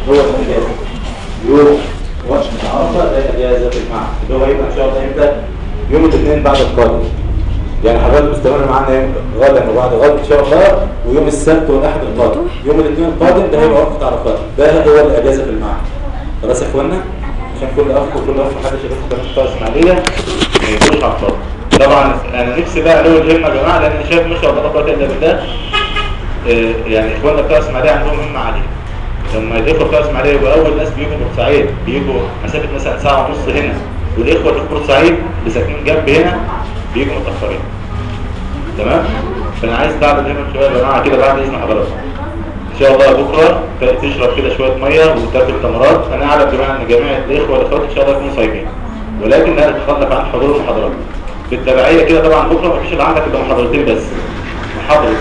هو الاجازه. يوم وقت عرفه ده اجازه في المعهد اللي هو هيبقى ان شاء الله امتى؟ يوم الاثنين بعد القادم. يعني حضرتك مستمر معانا غدا وبعد غد ان شاء الله، ويوم السبت والاحد القادم. يوم الاثنين القادم ده هيبقى وقفه عرفات، ده هو الاجازه في المعهد. خلاص يا اخوانا؟ عشان كل اخ وكل اخ محدش يروح كمان بتوع اسماعيليه ما يجوش على الفاضي. طبعا انا نفسي بقى علو الهمه يا جماعه، لان انا شايف ما شاء الله لا قوه الا بالله. يعني اخواننا بتوع اسماعيليه عندهم همه عاليه. لما الاخوه بتوع اسماعيليه يبقوا اول ناس بيجوا بورسعيد، بيجوا مسافه مثلا ساعه ونص هنا، والاخوه اللي في بورسعيد اللي ساكنين جنب هنا بيجوا متاخرين. تمام؟ فانا عايز تعمل هنا شويه يا جماعه كده بعد اذن حضراتكم. ان شاء الله بكره تشرب كده شويه ميه وتاكل تمرات. انا اعلم جماعه ان جميع الاخوه والاخوات ان شاء الله يكونوا صايمين، ولكن لا نتخلف عن حضور المحاضرات. بالتبعيه كده طبعا بكره مفيش اللي عندك الا محاضرتين بس. محاضره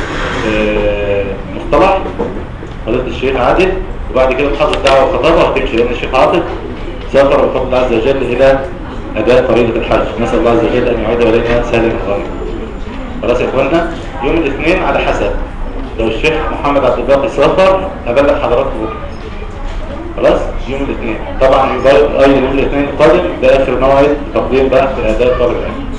مصطلح فضيله الشيخ عادل، وبعد كده محاضره دعوه وخطابه هتمشي لان الشيخ عاطف سافر بفضل الله عز وجل الى اداء فريضه الحج. نسال الله عز وجل ان يعيد علينا سهلا غانما. خلاص يا اخوانا؟ يوم الاثنين على حسب لو الشيخ محمد عبد الباقي سافر هبلغ حضراتكم بكره. خلاص؟ يوم الاثنين طبعا ايضا يوم الاثنين القادم ده اخر موعد تقديم بقى في اداء طالب العلم.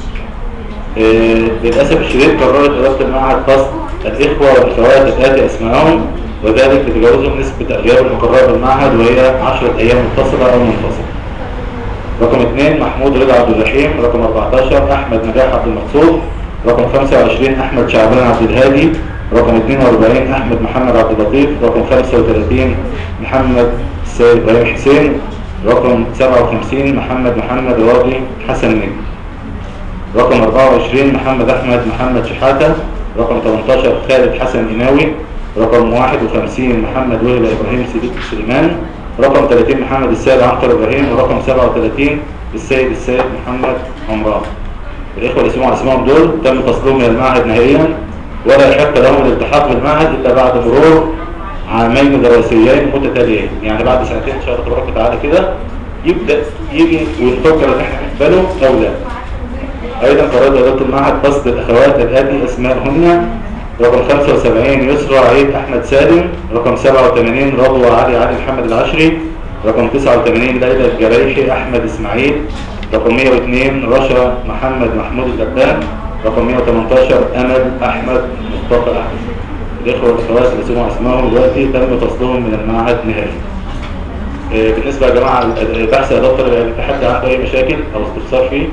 للاسف الشديد قررت اداره المعهد فصل الاخوه والاخوات الاتي اسمائهم، وذلك لتجاوزهم نسبه الاغياب المقرره بالمعهد وهي 10 ايام متصله او منفصله. رقم 2 محمود رضا عبد الرحيم. رقم 14 احمد نجاح عبد المقصود. رقم 25 احمد شعبان عبد الهادي. رقم 42 احمد محمد عبد اللطيف. رقم 35 محمد السيد ابراهيم حسين. رقم 57 محمد راضي حسن نجم. رقم 24 محمد شحاته. رقم 18 خالد حسن إناوي. رقم 51 محمد وهبة إبراهيم سليمان. رقم 30 محمد السيد عنتر إبراهيم. ورقم 37 السيد محمد عمران. الإخوة اللي سمعوا اسمهم دول تم فصلهم من المعهد نهائيا، ولا يحق لهم الالتحاق بالمعهد إلا بعد مرور عامين دراسيين متتاليين. يعني بعد سنتين إن شاء الله تبارك وتعالى كده يبدأ يجي ونفكر إن إحنا نقبله أو لا. أيضا قررت إدارة المعهد فصل الأخوات الآتي أسمائهن: رقم 75 يسرى عيد أحمد سالم. رقم 87 رضوى علي محمد العشري. رقم 89 ليلى الجريحي أحمد إسماعيل. رقم 102 رشا محمود اللبان. رقم 118 أمل أحمد مصطفى أحمد. الإخوة والأخوات اللي سمعوا اسمائهم دلوقتي تم فصلهم من المعهد نهائيا. بالنسبة يا جماعة بحث يا دكتور، في حد عنده أي مشاكل أو استفسار فيه؟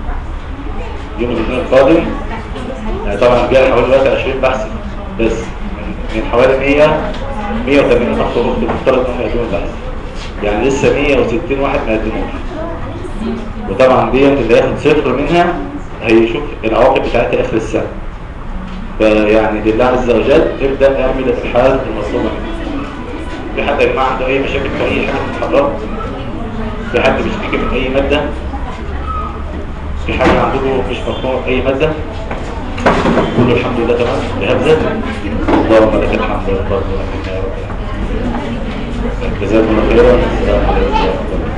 يوم الاثنين القادم طبعا جاء حوالي دلوقتي 20 بحث بس من حوالي 180 اخ واخت المفترض انهم يقدموا البحث. يعني لسه 160 واحد ما قدموش. وطبعا ديت اللي ياخد صفر منها هيشوف العواقب بتاعتها اخر السنه. فيعني لله عز وجل ابدا اعمل الابحاث المطلوبه منك. في حد يا جماعه عنده اي مشاكل في اي حاجه في المحاضرات؟ في حد بيشتكي من اي ماده؟ في حاجة عندكم مش مفهوم أي مادة؟ كله الحمد لله تمام بهبزة؟ اللهم لك الحمد والفضل والمنة يا رب العالمين. جزاكم الله خيرا. السلام عليكم ورحمة الله.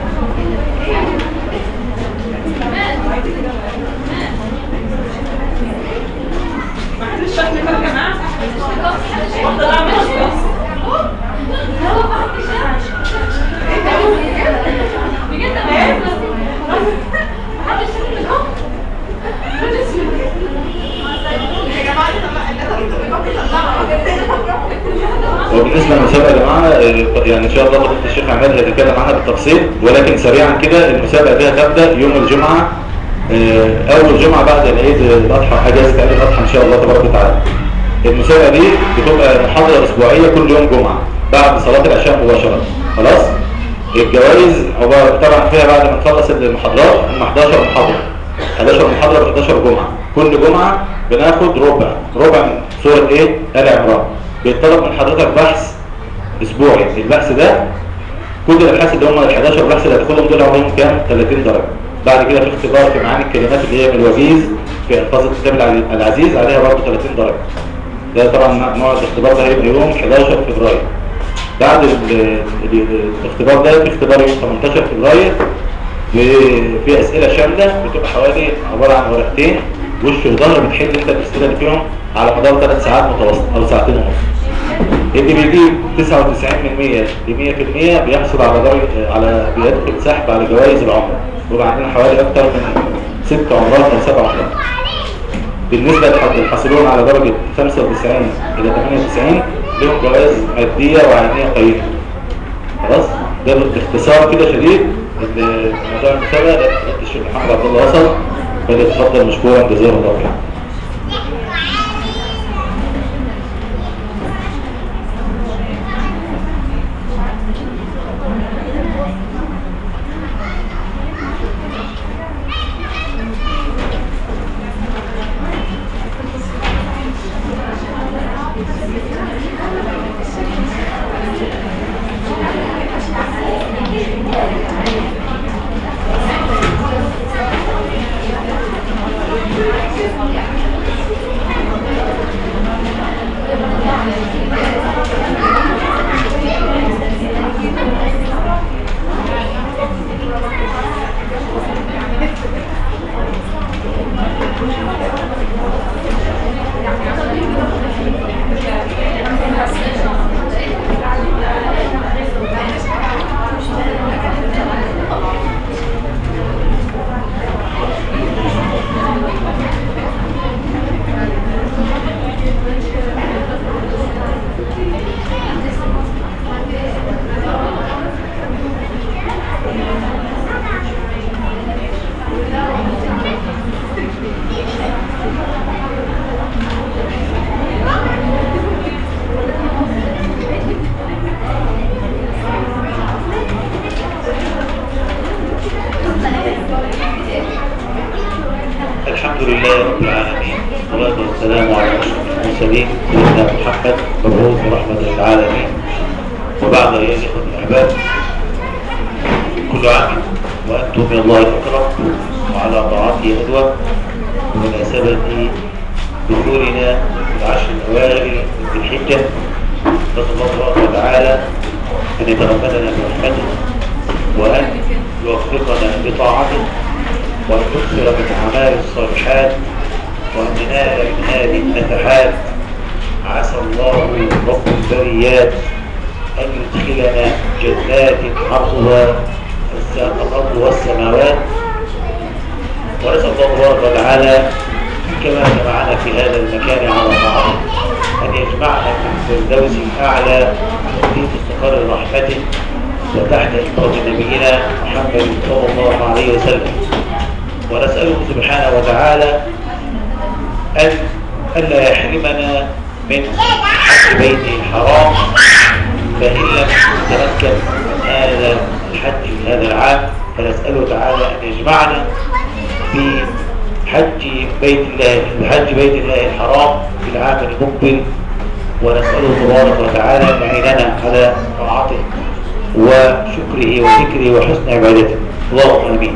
وبالنسبه للمسابقه يا جماعه يعني ان شاء الله فضيله الشيخ عماد هيتكلم عنها بالتفصيل، ولكن سريعا كده المسابقه دي هتبدا يوم الجمعه، اول جمعه بعد العيد الاضحى، اجازه عيد الاضحى ان شاء الله تبارك وتعالى. المسابقه دي بتبقى محاضره اسبوعيه كل يوم جمعه بعد صلاه العشاء مباشره. خلاص؟ الجوائز عباره طبعا فيها بعد ما نخلص المحاضرات هم 11 محاضره 11 محاضره ب 11 جمعه. كل جمعه بناخد ربع من سوره ايه؟ آل عمران. بيطلب من حضرتك بحث اسبوعي. البحث ده كل الابحاث اللي هم ال 11 بحث اللي هتاخدهم دول عليهم كام؟ 30 درجه. بعد كده في اختبار في معاني الكلمات اللي هي من الوجيز في الفاظ الكتاب العزيز عليها برضه 30 درجه. ده طبعا نوع الاختبار ده هيبقى يوم 11 فبراير. بعد الاختبار ده في اختبار يوم 18 فبراير في اسئله شامله بتبقى حوالي عباره عن ورقتين وش وظهر، بتحل انت الاسئله اللي فيهم على مدار 3 ساعات متواصله او ساعتين ونص. اللي بيجيب 99% ل 100% بيحصل على درجة بيدخل سحب على جوائز العمر. ويبقى عندنا حوالي أكثر من 6 عمرات أو 7 عمرات. بالنسبة للحاصلون على درجة 95 إلى 98 لهم جوائز مادية وعينية قيمة. خلاص؟ ده باختصار كده شديد موضوع المسابقة. ده الشيخ محمد عبد الله وصل، فليتفضل مشكورا جزاه الله خير. الحمد لله رب العالمين، والصلاة والسلام على أشرف المرسلين سيدنا محمد مبعوث رحمة للعالمين. وبعد أيها الإخوة الأحباب، كل عام وأنتم من الله الأكرم وعلى طاعته أدوى، بمناسبة دخولنا في العشر الأوائل من الحجة، نسأل الله سبحانه وتعالى أن يتغمدنا برحمته وأن يوفقنا لطاعته وأن يكثر من أعمال الصالحات وأن ننال من هذه النفحات. عسى الله رب البريات أن يدخلنا جنات عرضها الأرض والسماوات. ونسأل الله تبارك وتعالى كما جمعنا في هذا المكان على طاعته أن يجمعنا في الفردوس الأعلى في مستقر رحمته وتحت إمرة نبينا محمد صلى الله عليه وسلم. ونسأله سبحانه وتعالى ألا يحرمنا من حج بيته الحرام، فإن لم نتمكن من هذا الحج في هذا العام فنسأله تعالى أن يجمعنا في حج بيت الله الحرام في العام المقبل. ونسأله تبارك وتعالى أن يعيننا على طاعته وشكره وذكره وحسن عبادته، اللهم آمين.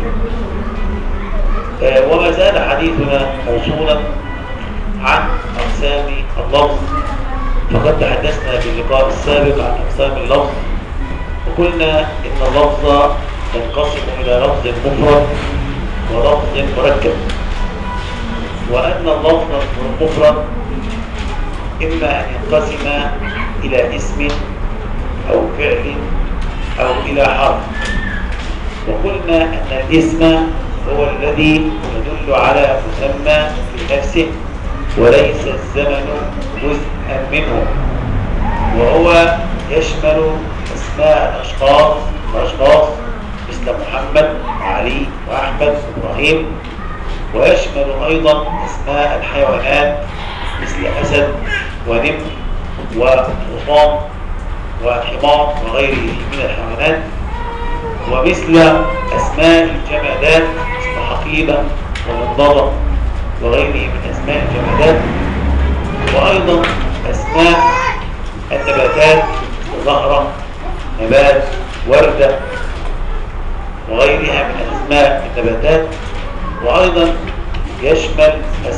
وما زال حديثنا موصولا عن أقسام اللفظ، فقد تحدثنا في اللقاء السابق عن أقسام اللفظ، وقلنا إن اللفظ ينقسم إلى لفظ مفرد ولفظ مركب، وأن اللفظ المفرد إما أن ينقسم إلى اسم أو فعل أو إلى حرف. وقلنا أن الاسم هو الذي يدل على مسمى في نفسه وليس الزمن جزءا منه، وهو يشمل أسماء الأشخاص مثل محمد وعلي وأحمد وإبراهيم، ويشمل أيضا أسماء الحيوانات مثل أسد ونمر وحصان وحمار وغيره من الحيوانات، ومثل أسماء الجمادات مثل حقيبة ومنضدة وغيره من أسماء الجمادات، وأيضا أسماء النباتات زهرة نبات وردة وغيرها من أسماء النباتات. وأيضا يشمل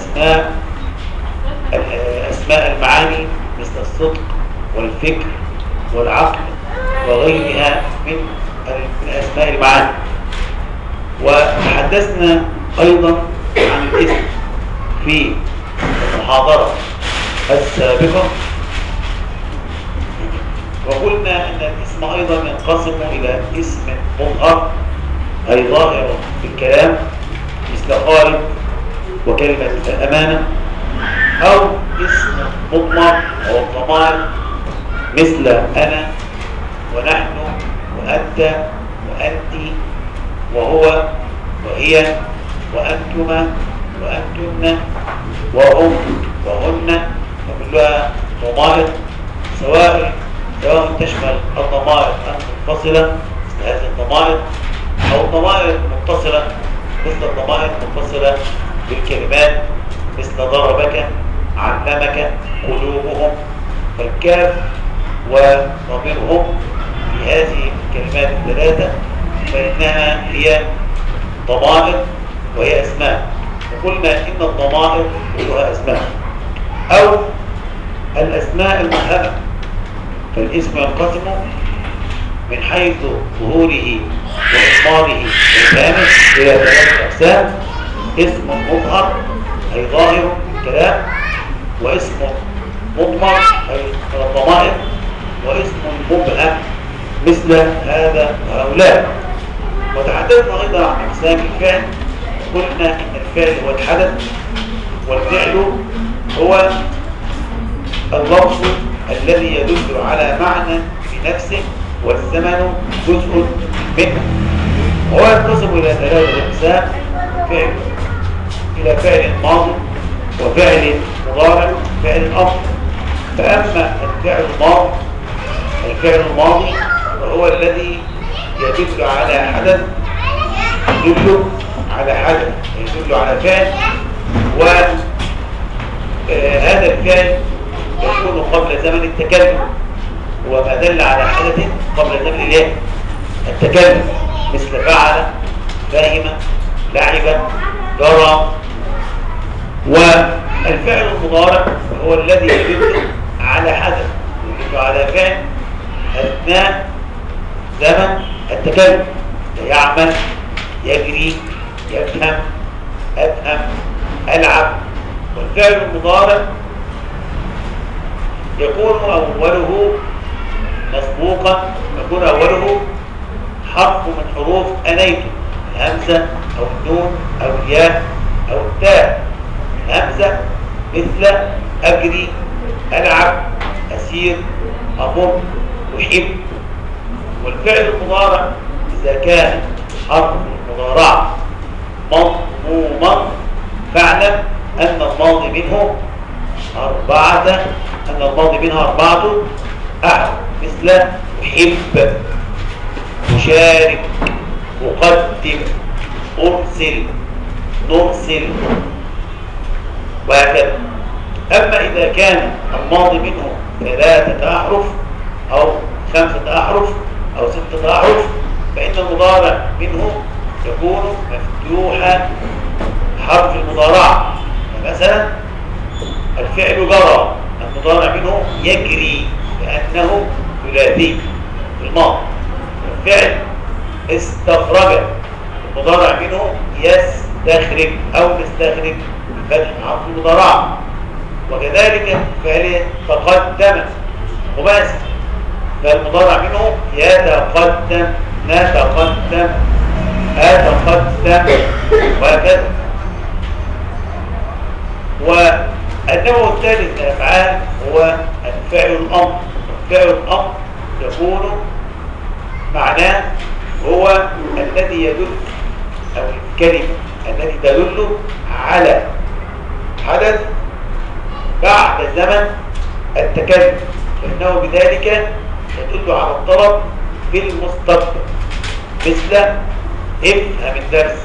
أسماء المعاني مثل الصدق والفكر والعقل وغيرها من أسماء المعاني. وتحدثنا أيضا عن الاسم في المحاضرة السابقة، وقلنا أن الاسم أيضا ينقسم إلى اسم مظهر أي ظاهر في الكلام مثل خالد وكلمة الأمانة، أو اسم مضمر أو الضمائر مثل أنا ونحن وأنت وأنت وهو وهي وأنتما وأنتن وهم وهن، وكلها ضمائر سواء تشمل الضمائر المنفصلة مثل هذه الضمائر أو الضمائر المتصلة مثل الضمائر المتصلة بالكلمات مثل ضربك علمك قلوبهم. فالكاف وضميرهم في هذه الكلمات الثلاثة فإنها هي ضمائر وهي أسماء، وقلنا إن الضمائر كلها أسماء. أو الأسماء المبهمة، فالاسم ينقسم من حيث ظهوره وإضماره وإبهامه إلى ثلاثة أقسام: اسم مظهر أي ظاهر الكلام، واسم مضمر أي الضمائر، واسم مبهم مثل هذا وهؤلاء. وتحدثنا أيضا عن أقسام الفعل، قلنا إن الفعل هو الحدث، والفعل هو اللفظ الذي يدل على معنى بنفسه والزمن جزء منه. وهو ينقسم إلى ثلاثة أقسام: فعل إلى فعل ماضي وفعل مضارع وفعل أمر. فأما الفعل الماضي وهو الذي يدل على حدث، يدل على فعل، وهذا الفعل يكون قبل زمن التكلم، وما دل على حدث قبل زمن التكلم مثل فعل، فهم، لعب، جرى. والفعل المضارع هو الذي يدل على حدث، يدل على فعل أثناء زمن التكلم: يعمل، يجري، يفهم، أفهم، ألعب. والفعل المضارع يكون أوله مسبوقا، يكون أوله حرف من حروف أنيت: الهمزة أو النون أو الياء أو التاء. الهمزة مثل أجري، ألعب، أسير، أمر، أحب. والفعل المضارع إذا كان حرف المضارعة مضموما فاعلم أن الماضي منه أربعة أحرف مثل أحب، أشارك، أقدم، أرسل، نرسل، وهكذا. أما إذا كان الماضي منه 3 أحرف أو 5 أحرف أو 6 أحرف فإن المضارع منه يكون مفتوحا حرف المضارعة. مثلا الفعل جرى، المضارع منه يجري لأنه ثلاثي في الماضي. الفعل استخرج، المضارع منه يستخرج أو يستخرج بفتح حرف المضارعة. وكذلك فعل تقدم خماسي، فالمضارع منه يتقدم، نتقدم، أتقدم، وهكذا. والنوع الثالث من الأفعال هو الفعل الأمر. الفعل الأمر يكون معناه هو الذي يدل، أو الكلمة التي تدل على حدث بعد زمن التكلم، فإنه بذلك يدل على الطلب في المستقبل مثل افهم الدرس،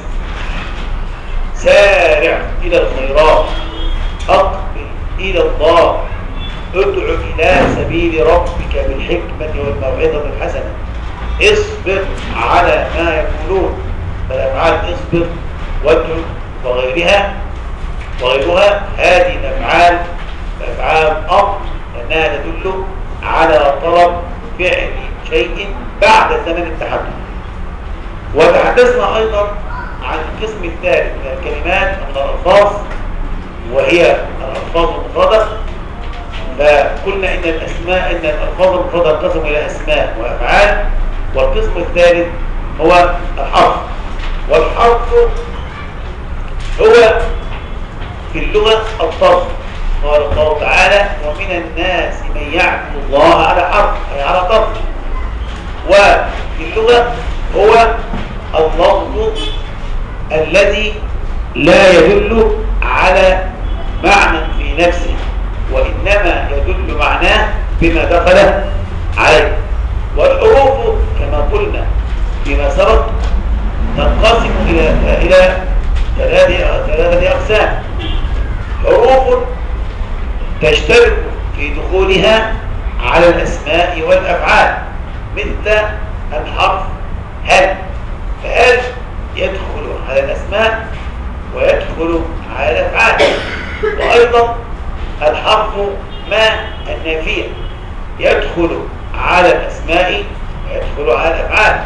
سارع إلى الخيرات، أقبل إلى الله، ادع إلى سبيل ربك بالحكمة والموعظة الحسنة، اصبر على ما يقولون. فالأفعال اصبر وادع وغيرها هذه الأفعال أمر، لأنها تدل على طلب فعل شيء بعد زمن التحدث. وتحدثنا أيضا عن القسم الثالث من الكلمات من الألفاظ، وهي الألفاظ المفردة. فقلنا ان الاسماء ان الالفاظ المفردة تنقسم الى اسماء وافعال، والقسم الثالث هو الحرف. والحرف هو في اللغة الطرف. قال الله تعالى: ومن الناس من يعبد الله على حرف، أي على طرف. وفي اللغة هو اللفظ الذي لا يدل على معنى في نفسه، وإنما يدل معناه بما دخل عليه. والحروف كما قلنا فيما سبق تنقسم إلى ثلاثة أقسام. حروف تشترك في دخولها على الأسماء والأفعال، مثل الحرف هل، فهل يدخل على الأسماء ويدخل على الأفعال. وأيضا الحرف ما النافية يدخل على الأسماء ويدخل على الأفعال.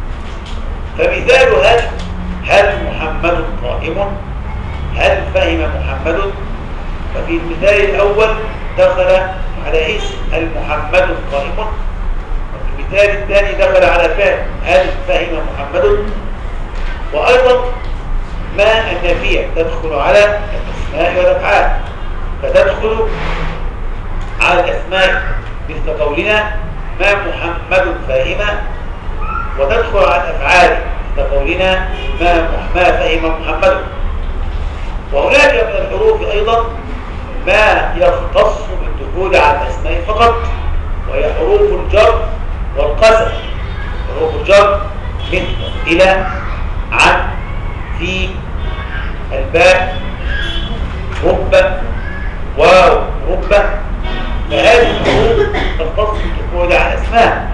فمثال هل محمد قائم، هل فهم محمد. ففي المثال الأول دخل على اسم المحمد قائم، وفي المثال الثاني دخل على فعل هل فهم محمد. وأيضا ما النافية تدخل على الأسماء والأفعال، فتدخل على الأسماء مثل قولنا ما محمد فاهم، وتدخل على الأفعال مثل قولنا ما فهم محمد. وهناك من الحروف أيضا ما يختص بالدخول على الأسماء فقط، وهي حروف الجر والقسم. حروف الجر مثل إلى، عن، في، الباء، رب، واو، رب. فهذه الحروف تختص بالدخول على الأسماء،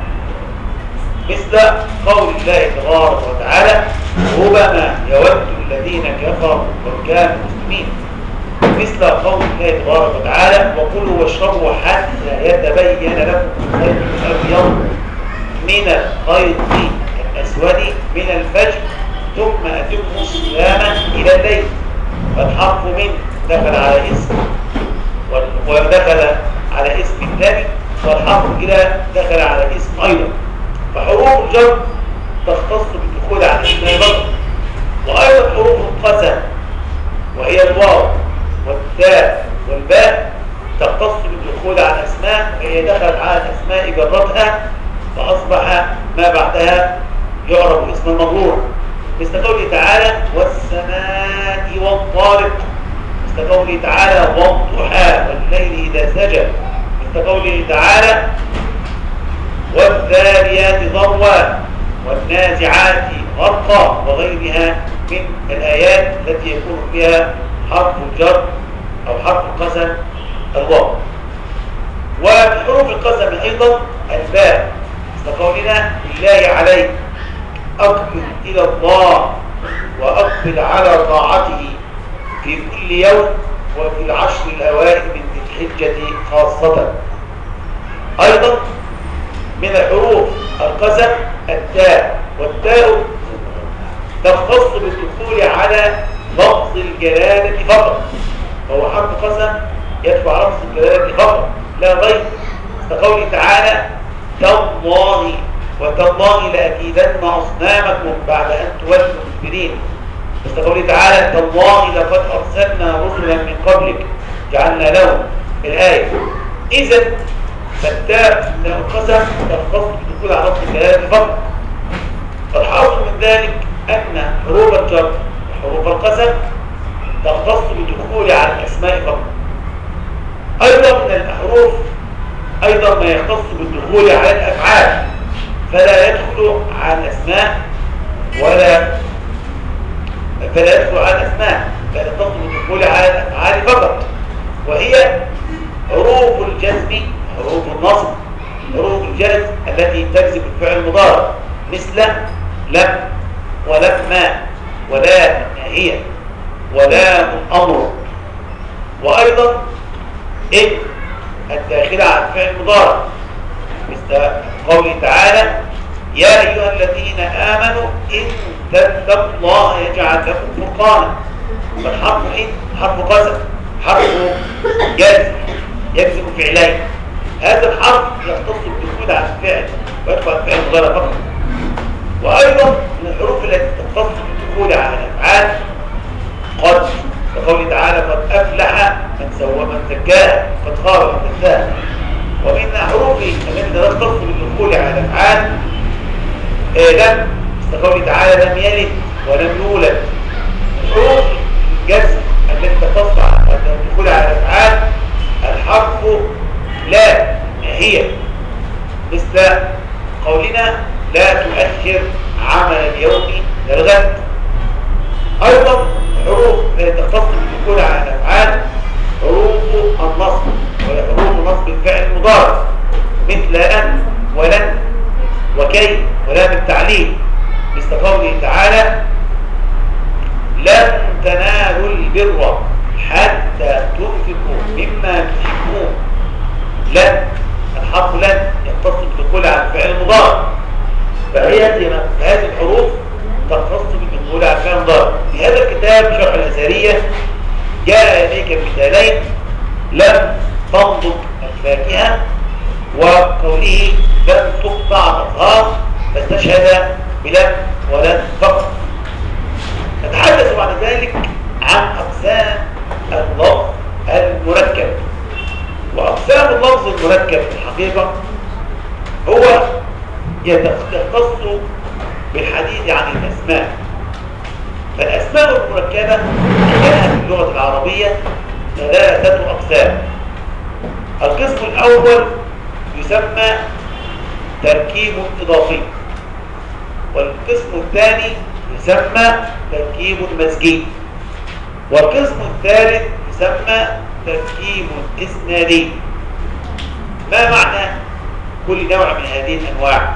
مثل قول الله تبارك وتعالى: ربما يود الذين كفروا لو كانوا مسلمين. مثل قول الله تبارك وتعالى: وكلوا واشربوا حتى يتبين لكم الخيط الابيض من الخيط الاسود من الفجر ثم اتموا الصيام الى الليل. فالحرف من دخل على اسم ودخل على اسم الثاني، والحرف الى دخل على اسم ايضا. فحروف الجر تختص بالدخول على الاسماء برضه. وايضا حروف القسم وهي الواو والتاء والباء تختص بالدخول على الاسماء، وهي دخلت على الاسماء جرتها فاصبح ما بعدها يعرف اسم المجرور، مثل قوله تعالى: والسماء والطارق. مثل قوله تعالى: والضحى والليل اذا سجى. مثل قوله تعالى: والذاريات ذروا والنازعات غرقا، وغيرها من الآيات التي يكون فيها حرف الجر أو حرف القسم الواو. ومن حروف القسم أيضا الباء، مثل قولنا: بالله عليك أقبل إلى الله وأقبل على طاعته في كل يوم وفي العشر الأوائل من ذي الحجة خاصة. أيضا من الحروف القسم التاء، والتاء تختص بالدخول على لفظ الجلالة فقط، فهو حرف قسم يدخل على لفظ الجلالة فقط لا غير. كقوله تعالى: تالله وتالله لأكيدن أصنامكم بعد أن تولوا مدبرين. مثل قوله تعالى: تالله لقد أرسلنا رسلا من قبلك جعلنا لهم الآية. إذن فالتاء من القسم تختص بالدخول على لفظ الجلالة فقط. فالحاصل من ذلك أن حروف الجر وحروف القسم تختص بالدخول على الأسماء فقط. أيضا من الحروف أيضا ما يختص بالدخول على الأفعال، فلا يدخل على الأسماء بل يختص بالدخول على الأفعال فقط، وهي حروف الجزم، حروف النصب، حروف الجزم التي تجزم الفعل المضارع، مثل لم ولما ولا ناهية ولا أمر. وأيضا إن الداخلة على الفعل المضارع، مثل قوله تعالى: يا أيها الذين آمنوا إن تتقوا الله يجعل لكم فرقانا. فالحرف إن حرف قسم، حرف جزم، يجزم فعلين. هذا الحرف يختص بالدخول على الفعل ويدخل على الفعل المضارع فقط. وايضا من الحروف التي تختص بالدخول على الافعال قد، كقوله تعالى قد افلح من سوى من زكاها قد خاب من دساها. ومن حروف التي لا تختص بالدخول على الافعال لم، كقوله تعالى لم يلد ولم يولد. حروف الجزم التي تختص بالدخول على الافعال الحرف لا هي، مثل قولنا لا تؤخر عمل اليوم للغد. ايضا حروف تختص بالدخول على الافعال حروف النصب، وهي حروف نصب الفعل المضارع، مثل ان ولن وكي ولام التعليل، مثل قوله تعالى لن تنالوا البر حتى تنفقوا مما تحبون. لن، الحرف لن يختص بالدخول على الفعل المضارع، فهذه الحروف تختص بالدخول على الفعل المضارع. في هذا الكتاب شرح الأزهرية جاء إليك مثالين: لم تنضج الفاكهة، وقوله لن تقطع الأطهار، فاستشهد بلن ولن فقط. نتحدث بعد ذلك عن أقسام اللفظ المركب. وأقسام اللفظ المركب في الحقيقة هو يختص بالحديث عن الأسماء. فالأسماء المركبة عندنا في اللغة العربية 3 أقسام. القسم الأول يسمى تركيب إضافي، والقسم الثاني يسمى تركيب مزجي، والقسم الثالث يسمى تركيب إسنادي. ما معنى كل نوع من هذه الأنواع؟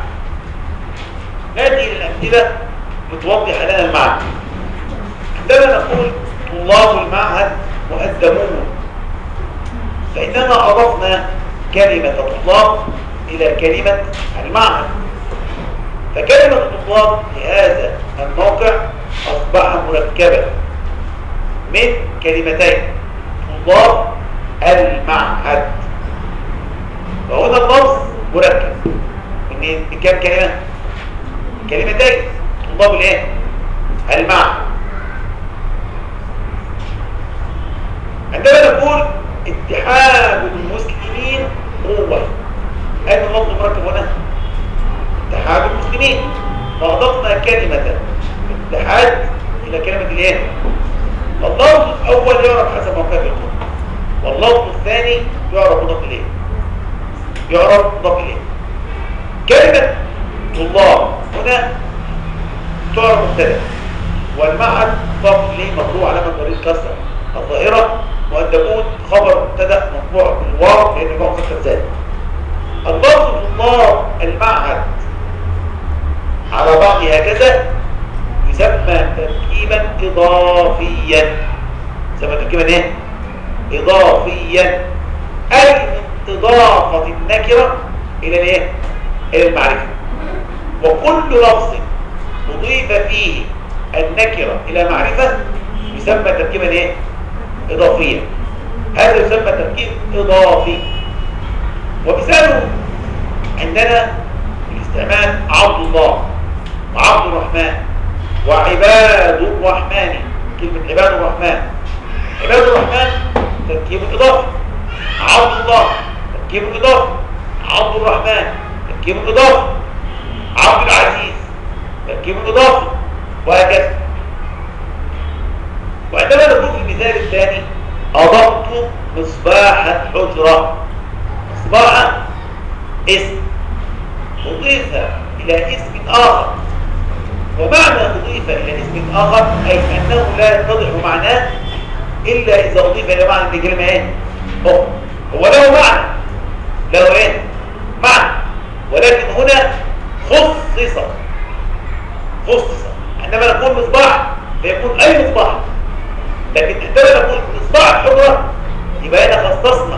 هذه الأمثلة بتوضح لنا المعنى. عندما نقول طلاب المعهد مؤدبون، فإننا أضفنا كلمة طلاب إلى كلمة المعهد، فكلمة طلاب في هذا الموقع أصبح مركبة من كلمتين: طلاب المعهد. فهنا اللفظ مركب من كم كلمة؟ كلمتين: طلاب الايه؟ المعهد. عندما نقول اتحاد المسلمين قوة، أين اللفظ مركب هنا؟ اتحاد المسلمين، فأضفنا كلمة اتحاد إلى كلمة الايه؟ اللفظ الأول يعرف حسب موقع القوة، واللفظ الثاني يعرف مضاف إليه. يعرف مضاف إليه. كلمة طلاب هنا تعرف مبتدأ، والمعهد مضاف إليه مرفوع علامة ضمير الكسرة الظاهرة، مؤدبون خبر مبتدأ مرفوع بالواو لأن الواو مذكر ذات. اللفظ طلاب المعهد على بعض هكذا يسمى تركيبا إضافيا. يسمى تركيبا إيه؟ إضافيا، أي من إضافة النكرة إلى الإيه؟ إلى المعرفة. وكل لفظ أضيف فيه النكرة إلى معرفة يسمى تركيبا إيه؟ إضافيا. هذا يسمى تركيب إضافي. ومثاله عندنا الاستعمال عبد الله وعبد الرحمن وعباد الرحمن. كلمة عباد الرحمن، عباد الرحمن تركيب إضافي، عبد الله تركيب إضافي، عبد الرحمن تركيب إضافي، عبد العزيز تركيب إضافي، وهكذا. وعندما نقول في المثال الثاني أضفت مصباح الحجرة، مصباح اسم أضيف إلى اسم آخر، ومعنى أضيف إلى اسم آخر أي أنه لا يتضح معناه إلا إذا أضيف إلى معنى الكلمة إيه؟ هو له معنى، له إيه؟ معنى، ولكن هنا خصص. عندما نقول مصباح فيكون أي مصباح، لكن عندما نقول مصباح الحجرة يبقى هنا خصصنا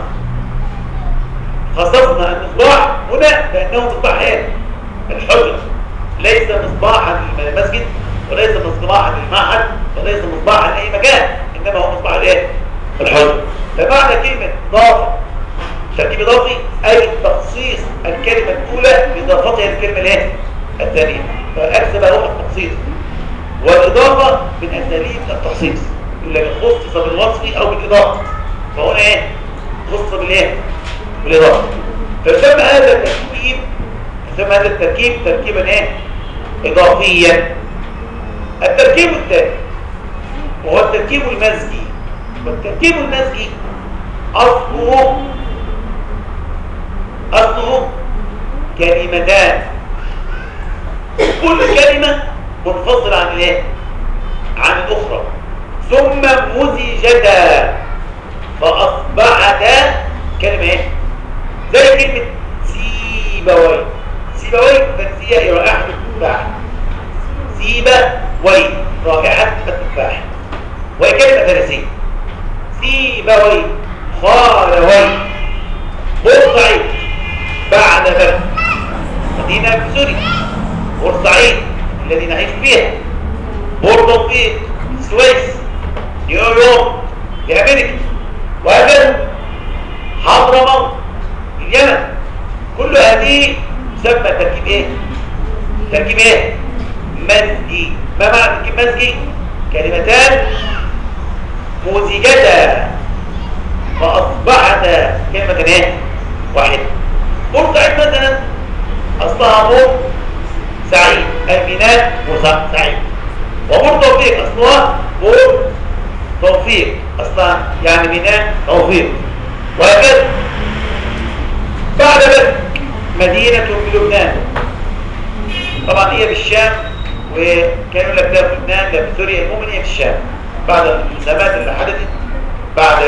المصباح هنا لأنه مصباح إيه؟ الحجرة، ليس مصباحا للمسجد وليس مصباحا للمعهد وليس مصباحا لأي مكان، إنما هو مصباح الايه؟ الحجرة. فمعنى كلمة ضاف تركيب اضافي اي تخصيص الكلمه الاولى باضافتها للكلمه الايه الثانيه، فاكسب هو التخصيص. والاضافه من اساليب التخصيص، يقول لك خصص بالوصف او بالاضافه، فهنا ايه خصص بالايه بالاضافه. فيسمى هذا التركيب تركيبا ايه اضافيا. التركيب الثاني وهو التركيب المزجي. والتركيب المزجي أصله كلمتان، كل كلمة منفصلة عن الايه عن الأخرى، ثم مزجتا فأصبحتا كلمة ايه زي كلمة سيبوي. سيبوي فرنسية رائحة التفاح، سيبوي رائحة التفاح، وهي كلمة فارسية. سيبوي خالوي بورسعيد بعد بلد مدينة في سوريا، بورسعيد الذي نعيش فيها، بورتوفيق السويس، نيويورك لأمريكا، وهكذا حضرموت اليمن. كل هذه تسمى تركيب ايه؟ تركيب ايه؟ مزجي. ما معنى تركيب مزجي؟ كلمتان مزجتا فأصبحتا كلمة ايه؟ واحدة. بورسعيد مثلا أصلها بور سعيد، الميناء سعيد. وبورتوفيق أصلها بور توفيق، أصلها يعني ميناء توفيق، وهكذا. بعد ذلك مدينة في لبنان، طبعا هي بالشام، وكانوا لك ده في لبنان ده في سوريا، المهم هي في الشام. بعد الانقلابات اللي حدثت بعد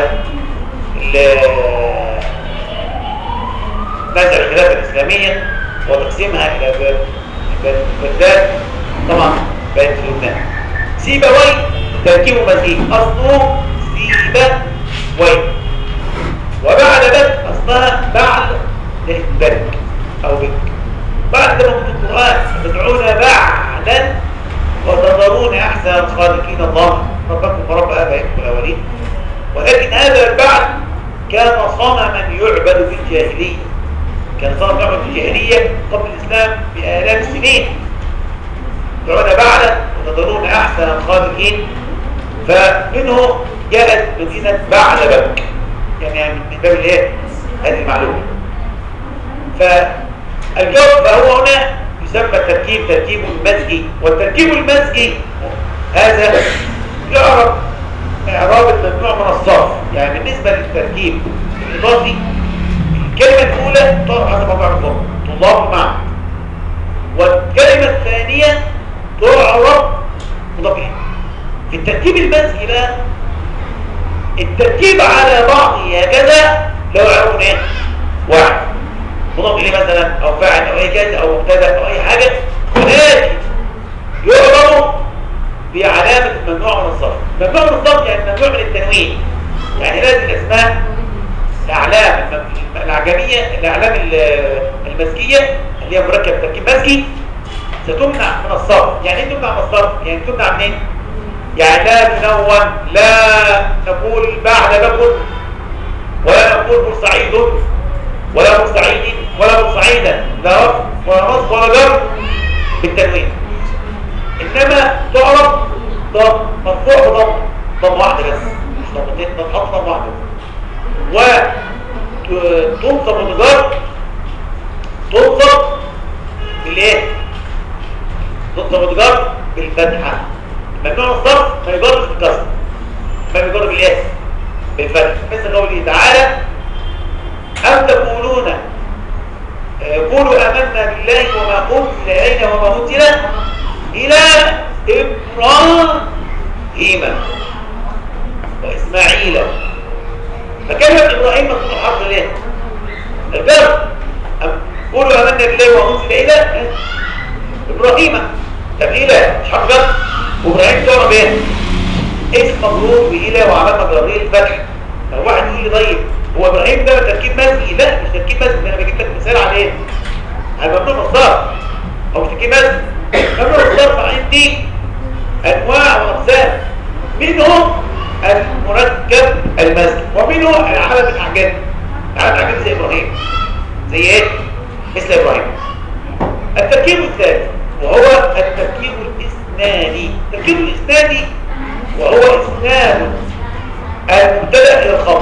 نزع الخلافة الإسلامية وتقسيمها إلى بلدان، طبعا بقت في لبنان. سيبوي تركيبه مزيج، أصله سيبوي، وبعد ذلك أصلها بعد بك أو بك. بعد كده في القرآن تدعون بعدا وتذرون أحسن الخالقين الله ربكم ورب آبائكم الأولين. ولكن هذا البعد كان صنما يعبد في الجاهلية، كان صنم يعبد في الجاهلية قبل الإسلام بآلاف السنين. تدعون بعدا وتذرون أحسن الخالقين، فمنه جاءت مدينة بعلبك، يعني من باب الايه هذه المعلومة. فالجواب فهو هنا يسمى تركيب مزجي. والتركيب المزجي هذا يعرف إعراب الممنوع من الصرف. يعني بالنسبة للتركيب الإضافي الكلمة الأولى تعرف حسب موضوعكم تضاف معا، والكلمة الثانية تعرف مضافين. في التركيب المزجي بقى التركيب على بعضه هكذا لو يعرفون ايه واحد مضاف اليه مثلا او فاعل او اي كذا او مبتدا او اي حاجه، ولكن يعرف بعلامه الممنوع من الصرف. ممنوع من الصرف يعني ممنوع من التنوين، يعني لازم الاسماء الاعلام العجميه الاعلام المزجيه اللي هي مركب تركيب مزجي ستمنع من الصرف. يعني ايه تمنع من الصرف؟ يعني تمنع منين؟ يعني لا ننون، لا نقول بعد بكر، ولا نقول بورسعيد ولا بورسعيد ولا بورسعيدا، لا رفع ولا نصب ولا جر بالتنوين. انما تعرف ضم مرفوع بضم واحده بس، مش ضمتين، تتحط ضم واحده. وتنصب وتجر تنصب بالايه؟ تنصب وتجر بالفتحه. ممنوع الصرف ما يجرش بالكسر، ما يجر بالايه؟ بالفتح. مثل قوله تعالى أم تقولون قولوا آمنا بالله وما أنزل إلينا وما أنزل إلى إبراهيم وإسماعيل. فكلمة إبراهيم مكتوب الحرف ليه؟ الجر. قولوا آمنا بالله وما أنزل إلى إبراهيم. طب إله مش حرف جر، وإبراهيم تعرف إيه؟ اسم مجرور بإله وعلامة جريه الفتح. لو واحد يقول لي طيب هو ابراهيم ده تركيب مزجي؟ لا مش تركيب مزجي، انا بجيب لك مثال على ايه؟ على ممنوع الصرف او مش تركيب مزجي. ممنوع الصرف عندي انواع واقسام، منهم المركب المزجي ومنه العلم الاعجمي. عامل زي ابراهيم. زي ايه؟ مثل ابراهيم. التركيب الثالث وهو التركيب الاسنادي. التركيب الاسنادي وهو اسناد المبتدا الى الخبر،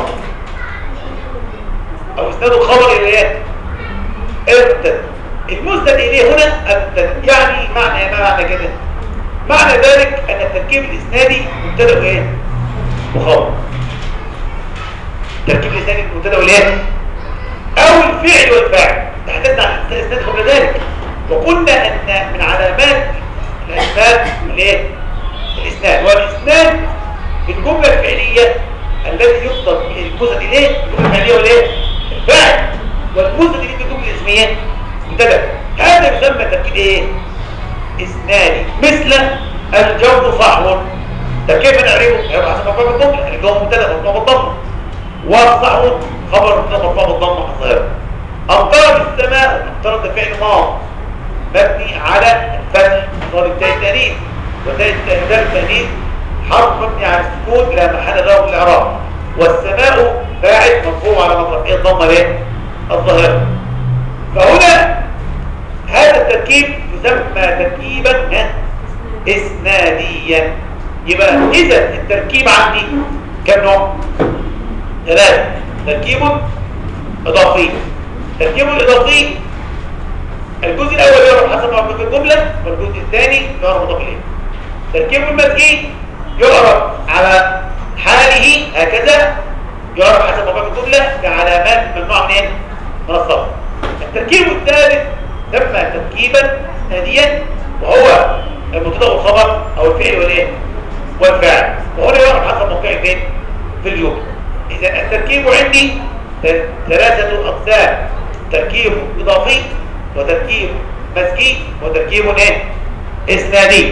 او اسناد الخبر الى ايه؟ المبتدا. المسند اليه هنا المبتدا. يعني معنى كده، معنى ذلك ان التركيب الاسنادي مبتدا وايه؟ وخبر. التركيب الاسنادي مبتدا والايه؟ او الفعل والفاعل. تحدثنا عن الاسناد قبل ذلك وقلنا ان من علامات الاسناد الايه؟ الاسناد. والاسناد الجمله الفعليه التي يفضل المسند اليه الجمله الفعليه والايه؟ الفاعل. والمسند اليه الجمله الاسميه مبتدا. هذا يسمى تركيب ايه؟ اسنادي. مثل الجو صحو. ده كيف نعرفه؟ هيبقى حسب مفهوم الجمله. الجو مبتدا مرفوع بالضمه، والصحو خبر مبتدا مرفوع بالضمه الظاهره. امطرت السماء. امطرت ده فعل ماضي مبني على الفتح صار التاء التانيث، وتاء التانيث حرف مبني على السكون لا محل له من الاعراب. والسماء فاعل مرفوع على رفعه الضمه ليه؟ الظاهره. فهنا هذا التركيب يسمى تركيبا اسناديا. يبقى اذا التركيب عندي كم نوع؟ ثلاثه. تركيب اضافي. التركيب الاضافي الجزء الاول يعرف حسب ما في الجمله، والجزء الثاني يعرف مضاف اليه. التركيب المزجي يعرف على حاله هكذا، يعرف حسب ما في الجمله كعلامات ممنوعه منين؟ من الصرف. التركيب الثالث سمى تركيبا اسناديا وهو المبتدا والخبر او الفعل والايه؟ والفاعل. وهنا يعرف حسب موقعه فين؟ في الجمله. اذا التركيب عندي ثلاثه اقسام: تركيب اضافي، وتركيب مزجي، وتركيب ايه؟ اسنادي.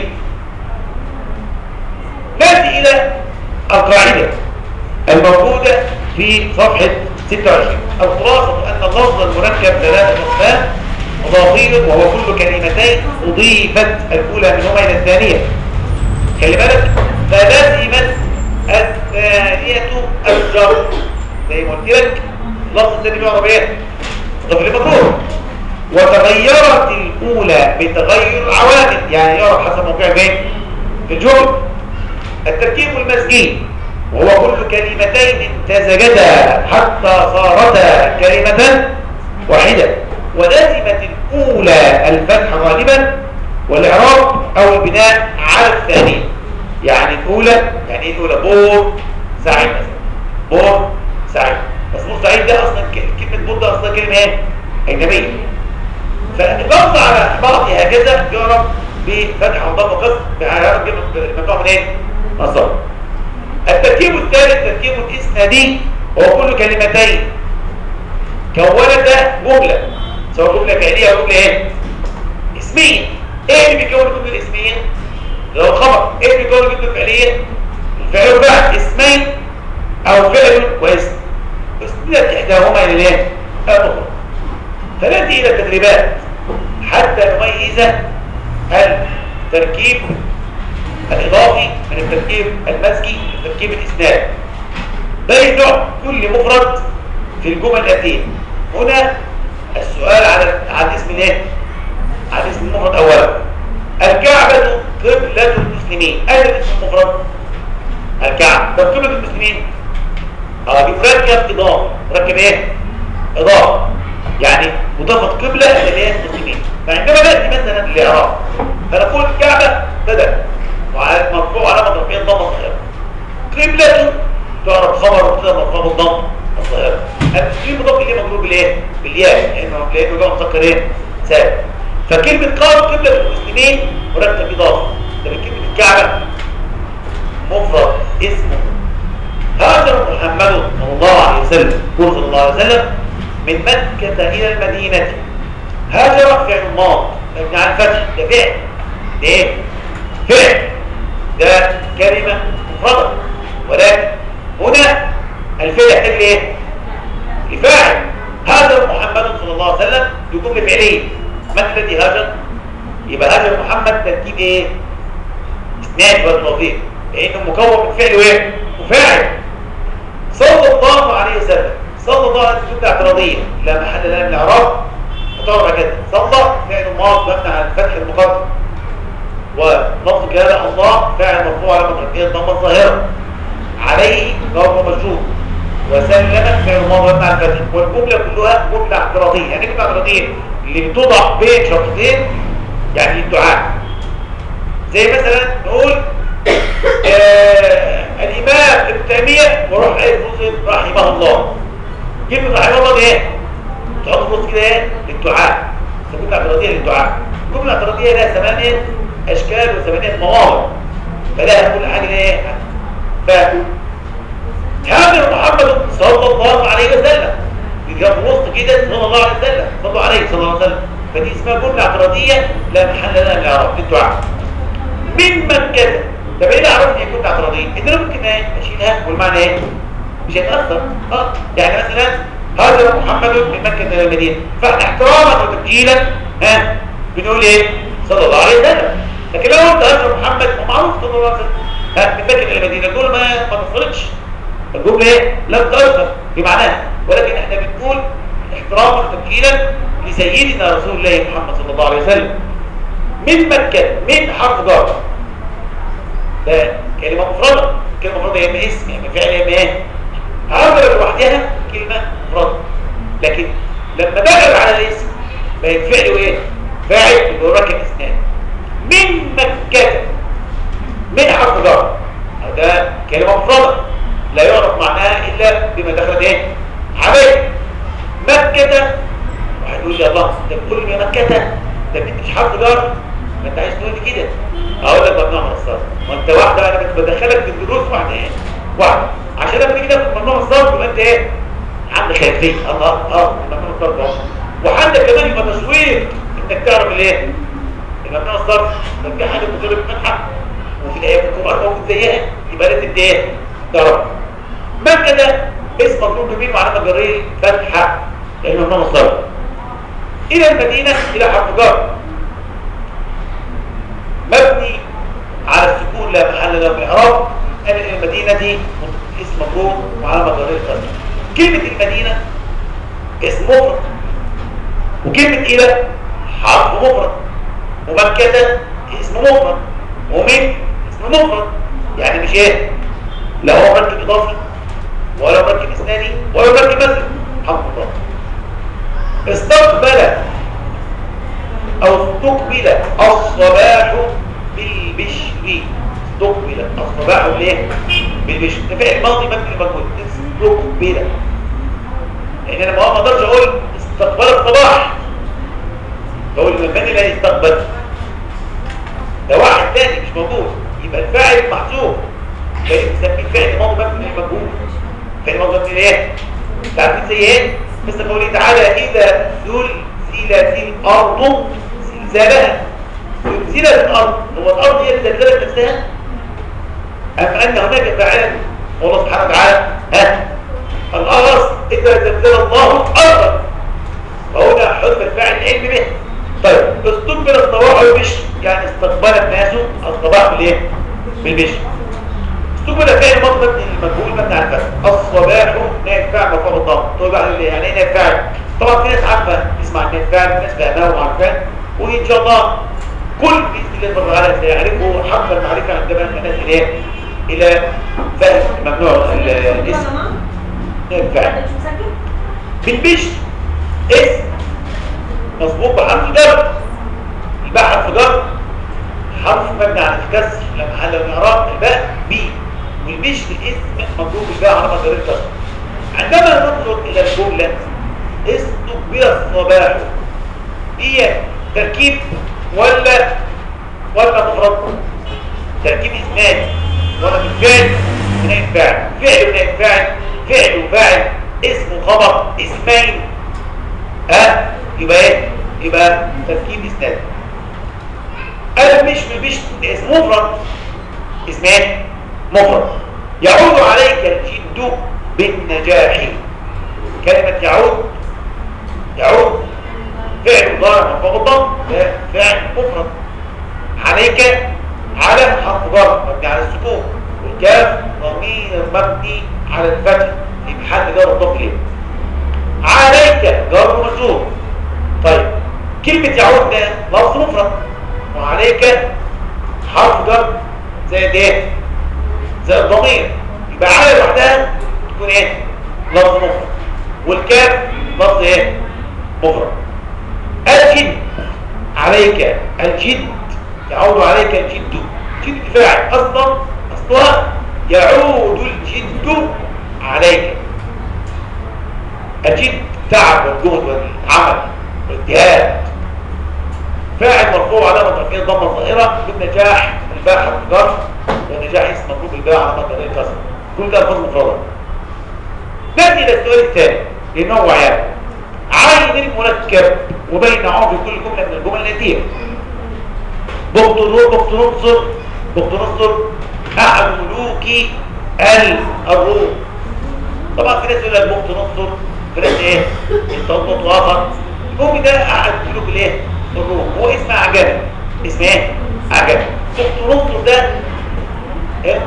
ناتي الى القاعده الموجوده في صفحه 26. الخلاصه ان اللفظ المركب ثلاثه اقسام: اضافي وهو كل كلمتين اضيفت الاولى منهما الى الثانيه. خلي بالك، فلازمت الثانيه الجر. زي ما قلت لك اللفظ الثاني بيعرف ايه؟ اضافي لمجرور. وتغيرت الاولى بتغير العوامل، يعني يعرف حسب موقعه فين؟ في الجمله. التركيب المزجي وهو كل كلمتين امتزجتا حتى صارتا كلمه واحده، ولازمت الاولى الفتح غالبا والاعراب او البناء على الثانيه. يعني الاولى، يعني ايه الاولى؟ بور سعيد مثلا. بور سعيد. بس بور سعيد ده اصلا كلمه بور ده اصلا كلمه ايه؟ اجنبيه. فاللفظ على بعضه هكذا يعرف بفتح وضم وقصر بإعراب ممنوع من ايه؟ نصب. التركيب الثالث تركيب اسنادي وهو كل كلمتين كونتا جمله، سواء جمله فعليه او جمله ايه؟ اسميه. ايه اللي بيكون الجمله الاسميه؟ لو الخبر. ايه اللي بيكون الجمله الفعليه؟ الفعل والفعل. اسمين او فعل واسم اسندت احداهما الى الايه؟ الاخرى. فناتي الى التدريبات حتى نميز التركيب الاضافي من التركيب المزجي من التركيب الاسنادي. بين كل مفرد في الجمل الاتيه. هنا السؤال على اسم الايه؟ على اسم المفرد. اولا الكعبه قبله المسلمين. اين اسم المفرد؟ الكعبه. طب قبله المسلمين بيركب اضافه. مركب ايه؟ اضافه، يعني مضافه قبله الى المسلمين. فعندما ناتي مثلا الاعراب فنقول الكعبه بدل مرفوع علامه رفعه الضمه الظاهره. قبله تعرف خبر مبتدا مرفوع بالضمه الظاهره. المسلمين مضاف اليه مجرور بالايه؟ بالياء، لانه جاء مذكر ايه؟ سالم. فكلمه قبله المسلمين مركب اضافه. لكن كلمه الكعبه مفرد اسمه. هاجر محمد صلى الله عليه وسلم صلى الله عليه وسلم من مكة إلى المدينة. هاجر فعل ماض مبني على الفتح. ده فعل. ده ايه؟ فعل. ده كلمة مفردة، ولكن هنا الفعل يحتاج لايه؟ لفاعل. هاجر محمد صلى الله عليه وسلم دي جملة فعلية. من الذي هاجر؟ يبقى هاجر محمد تركيب ايه؟ اسناد والتوظيف، لأنه مكون من فعل وايه؟ وفاعل. صلى الله عليه وسلم صلى الله عليه وسلم اعتراضية لا محل لها من الإعراب وطبعا كده صلى فعل ماض مبني على الفتح المقدر ولفظ جلاله الله فاعل مرفوع على متركيه الضمه الظاهره عليه جواب مجرور وسلم فعل ماضي مبني على الفتح والجمله كلها جمله اعتراضيه يعني جمله اعتراضيه اللي بتوضع بين شرطين يعني الدعاء زي مثلا نقول الامام ابن تيميه وروح قايل رحمه الله كلمه رحمه الله دي ايه؟ تحط في وسط كده ايه؟ للدعاء جمله اعتراضيه للدعاء الجمله الاعتراضيه لها 8 اشكال و8 مواضع فلها كل حاجه ايه؟ هذا محمد صلى الله عليه وسلم بيجي في وسط كده صلى الله عليه وسلم صلوا عليه صلى الله عليه وسلم فدي اسمها جمله اعتراضيه لا محل لها من الاعراب للدعاء من مكه طب ايه اللي عرفني ان جمله اعتراضيه؟ ان انا ممكن اشيلها والمعنى ايه؟ مش هيتاثر يعني مثلا هاجر محمد من مكه الى المدينه فاحنا احتراما وتبجيلا بنقول ايه؟ صلى الله عليه وسلم لكن لو قلت هاجر محمد ومعروف صلى الله عليه وسلم من مكه الى المدينه الجمله ما تصلتش الجمله ايه؟ لم تاثر بمعناها ولكن احنا بنقول احتراما وتبجيلا لسيدنا رسول الله محمد صلى الله عليه وسلم من مكه من حرف جر ده كلمه مفرده كلمه مفرده يا اما اسم يا اما فعل يا اما ايه؟ هاجر لوحدها كلمه مفرده لكن لما دخل على الاسم بقت فعل وايه؟ فاعل اللي هو راكب اسنان من مكه من حرف جر ده كلمه مفرده لا يعرف معناها الا بما دخلت ايه؟ عليه مكه واحد يقول لي الله انت بتقول لي مكه ده مش حرف جر ما انت عايز تقول لي كده اقول لك ممنوع من الصرف ما انت واحده انا بدخلك في الدروس واحده ايه؟ واحده عشان لما تيجي تاخد ممنوع من الصرف يبقى انت ايه؟ عندك خلفيه الله ممنوع من الصرف وعندك كمان يبقى تشويق انك تعرف الايه؟ ممنوع من الصرف ترجع حاجه بتضرب فتحه وفي الايات القران موجود زيها يبقى لازم ايه؟ تعرف مكه ده اسم مطلوب بمين وعلامه جريه فتحه لانه ممنوع من الصرف الى المدينه الى حرف جر مبني على السكون لا محل له من الاعراب قال المدينه دي اسم مفروض وعلامه جريه فتحه كلمه المدينه اسم مفرد وكلمه الى حرف مفرد ومكه اسم مفرد ومن اسم مفرد يعني مش ايه لا هو مركب اضافي ولا مركب اسناني ولا مركب مثل حرف مفرد استقبل او استقبل الصباح بالبشر استقبل الصباح بالايه بالبشر ده فعل ماضي مبني للمجهول استقبل لان انا ما اقدرش اقول استقبل الصباح بقول المبني لا يستقبل ده واحد تاني مش موجود يبقى الفاعل محذوف بنسميه فعل ماضي مبني للمجهول فعل ماضي مبني لايه تعرفين زي ايه مثل قوله تعالى اذا زلزلت الارض زلزالها زلزلت الارض هو الارض هي اللي زلزلت نفسها ام ان هناك فاعلا والله سبحانه وتعالى الارض اذا زلزل الله الارض فهنا حذف الفاعل العلم به طيب استقبل الصباح بالبشر يعني استقبل الناس الصباح بالايه بالبشر استقبل فعل ماضي مبني للمجهول مبني على الفتح الصباح نائب فاعل مرفوع بالضم طيب يعني ايه نائب فاعل طبعا في ناس عارفه تسمع نائب فاعل في ناس فاهماه وعارفاه وان شاء الله كل باذن الله تعالى سيعرفه حق المعرفه عندما ننتقل ايه الى فهم ممنوع الاسم نائب فاعل بالبشر اسم مسبوق بحرف جر الباء حرف جر حرف مبني على الكسر لا محل له من الاعراب الباء بي والبشر اسم مضروب بالباء على مصدر الكسر عندما ننظر الى الجمله استقبل الصباح هي تركيب ولا مفرد تركيب اسناني ولا بالفعل ونائب فاعل فعل ونائب فاعل فعل وفاعل اسم وخبر اسمين يبقى ايه يبقى تركيب اسناني مش اسم مفرد اسم ايه مفرد يعود عليك الجد بالنجاح كلمه يعود فعل مضارع مرفوع بالضم ده فعل مفرد عليك على حرف جر مبني على السكون والكاف ضمير مبني على الفتح في محل جر مضاف اليه عليك جار ومجرور. طيب كلمة يعود ده لفظ مفرد، وعليك حرف جر زائد ايه؟ زائد ضمير، يبقى على لوحدها تكون ايه؟ لفظ مفرد، والكاف لفظ ايه؟ مفرد. الجد عليك، الجد يعود عليك الجد، جد فاعل اصلها يعود الجد عليك. الجد تعب والجهد والعمل والاجتهاد. فاعل مرفوع علامة رفعه الضمة الظاهرة بالنجاح، الباء حرف جر، والنجاح اسم مطلوب الباء علامة جر الكسر. كل ده الفاظ مفردة. نأتي إلى السؤال الثاني لأنه هو عيان. عين المركب وبين عوض كل جملة من الجمل الآتية: بخت نصر، بخت نصر أحد ملوك الروم. طبعا في ناس يقول لك بخت نصر، في ناس ايه؟ يستنبط آخر. المهم ده أحد ملوك الايه؟ الروم، هو اسم أعجمي. اسم ايه؟ أعجمي. بخت نصر ده ايه؟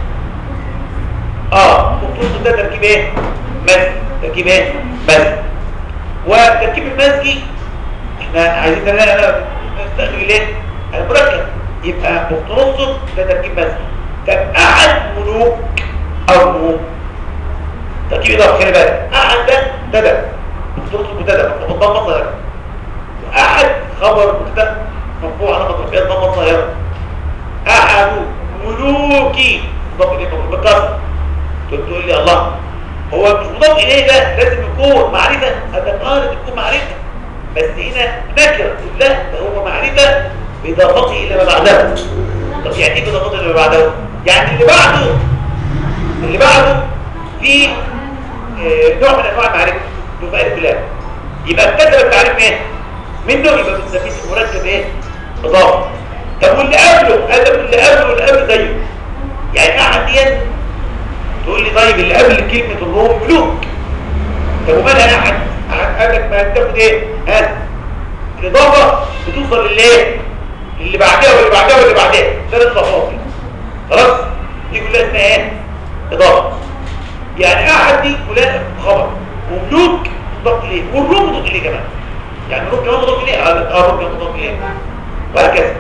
بخت نصر ده تركيب ايه؟ مزجي. تركيب ايه؟ مزجي. وتركيب المزجي احنا عايزين نستخرج الايه؟ المركب. يبقى بخت نصر ده تركيب مزجي. طب أحد ملوك الروم تركيب إضافي. خلي بالك، أحد ده مبتدأ، بخت نصر مبتدأ مرفوع ضمة ظاهرة، وأحد خبر مبتدأ مرفوع علامة رفعه ضمة ظاهرة. أحد ملوكي مضاف إليه بالكسر. تقول لي الله، هو مش مضاف إليه ده لازم يكون معرفة؟ هذا قارن يكون معرفة، بس هنا نكرة. لا، ده هو معرفة بإضافته إلى ما بعده. طب يعني إيه بإضافته إلى ما بعده؟ يعني اللي بعده في نوع من أنواع المعرفة بفائدة الله. يبقى ابتدأ التعريف ايه؟ منه يبقى بنسميه المركب ايه؟ إضافة. طب واللي قبله؟ اللي قبله زيه. يعني أحد دي تقول لي طيب اللي قبل كلمة الروم ملوك. طب ومالها أحد قال لك ما تاخد ايه؟ الإضافة بتوصل للايه؟ اللي بعدها واللي بعدها واللي بعدها، ثلاث إضافات. خلاص؟ دي كلها اسمها ايه؟ إضافة. يعني أحد دي فلان خبر، وملوك مضاف إليه، والروم مضاف إليه كمان. يعني الروم كمان مضاف إليه، الروم كمان مضاف إليه، وهكذا.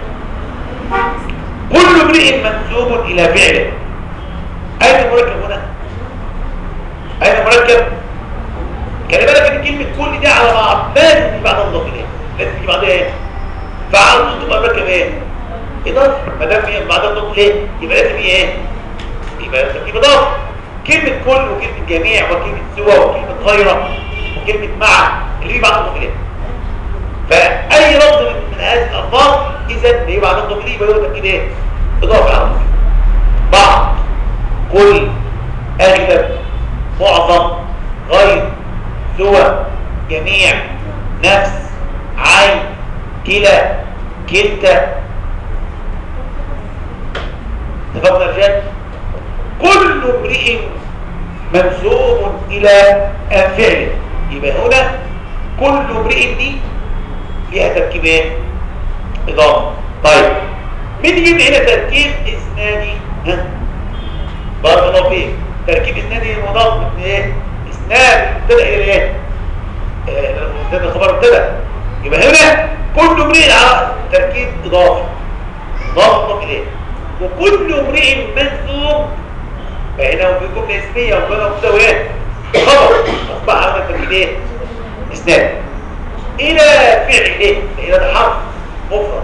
كل امرئ منسوب إلى فعله. أين المركب هنا؟ أين المركب؟ خلي بالك ان كلمة كل دي على بعض لازم تيجي بعدها مضاف إليه، لازم تيجي بعدها ايه؟ فعاوز تبقى مركب ايه؟ إضافة. ما دام بعدها مضاف إليه يبقى لازم ايه؟ يبقى لازم تجيب إضافة. كلمة كل وكلمة جميع وكلمة سوى وكلمة غيره وكلمة مع اللي بيجي بعدها مضاف إليه. فأي لفظ من هذه الألفاظ إذا اللي بعدها مضاف إليه يبقى هو تركيب ايه؟ إضافة على طول. بعض، كل، أغلب، معظم، غير، سوى، جميع، نفس، عين، كلا، كلتا. اتفقنا يا رجال؟ كل امرئ منسوب الى فعله. يبقى هنا كل امرئ دي فيها تركيب ايه؟ اضافه. طيب مين يجيب هنا تركيب اسنادي؟ بارك الله فيك. تركيب اسنادي مضاف من ايه؟ اسناد مبتدا الى ايه؟ مبتدا خبر مبتدا. يبقى هنا كل امرئ على تركيب اضافي مضاف اليه، وكل امرئ منسوب. فهنا في جمله اسميه وجمله مبتدا خبر اصبح على تركيب ايه؟ اسناد الى فعله. الى ده حرف مفرد،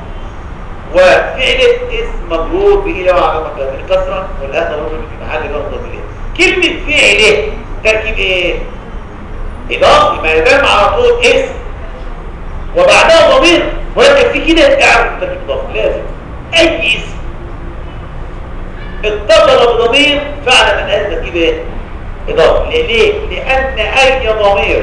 وفعله اسم مجرور بإلى وعلامة الكسرة، والهاء ضروري في محل جر مضاف إليه. كلمة فعله تركيب ايه؟ إضافي. ما يدام على طول اسم وبعدها ضمير مركب فيه كده، اعرف تركيب إضافي. لازم أي اسم اتصل بضمير فعلا من هذا تركيب ايه؟ إضافي. ليه؟ لأن أي ضمير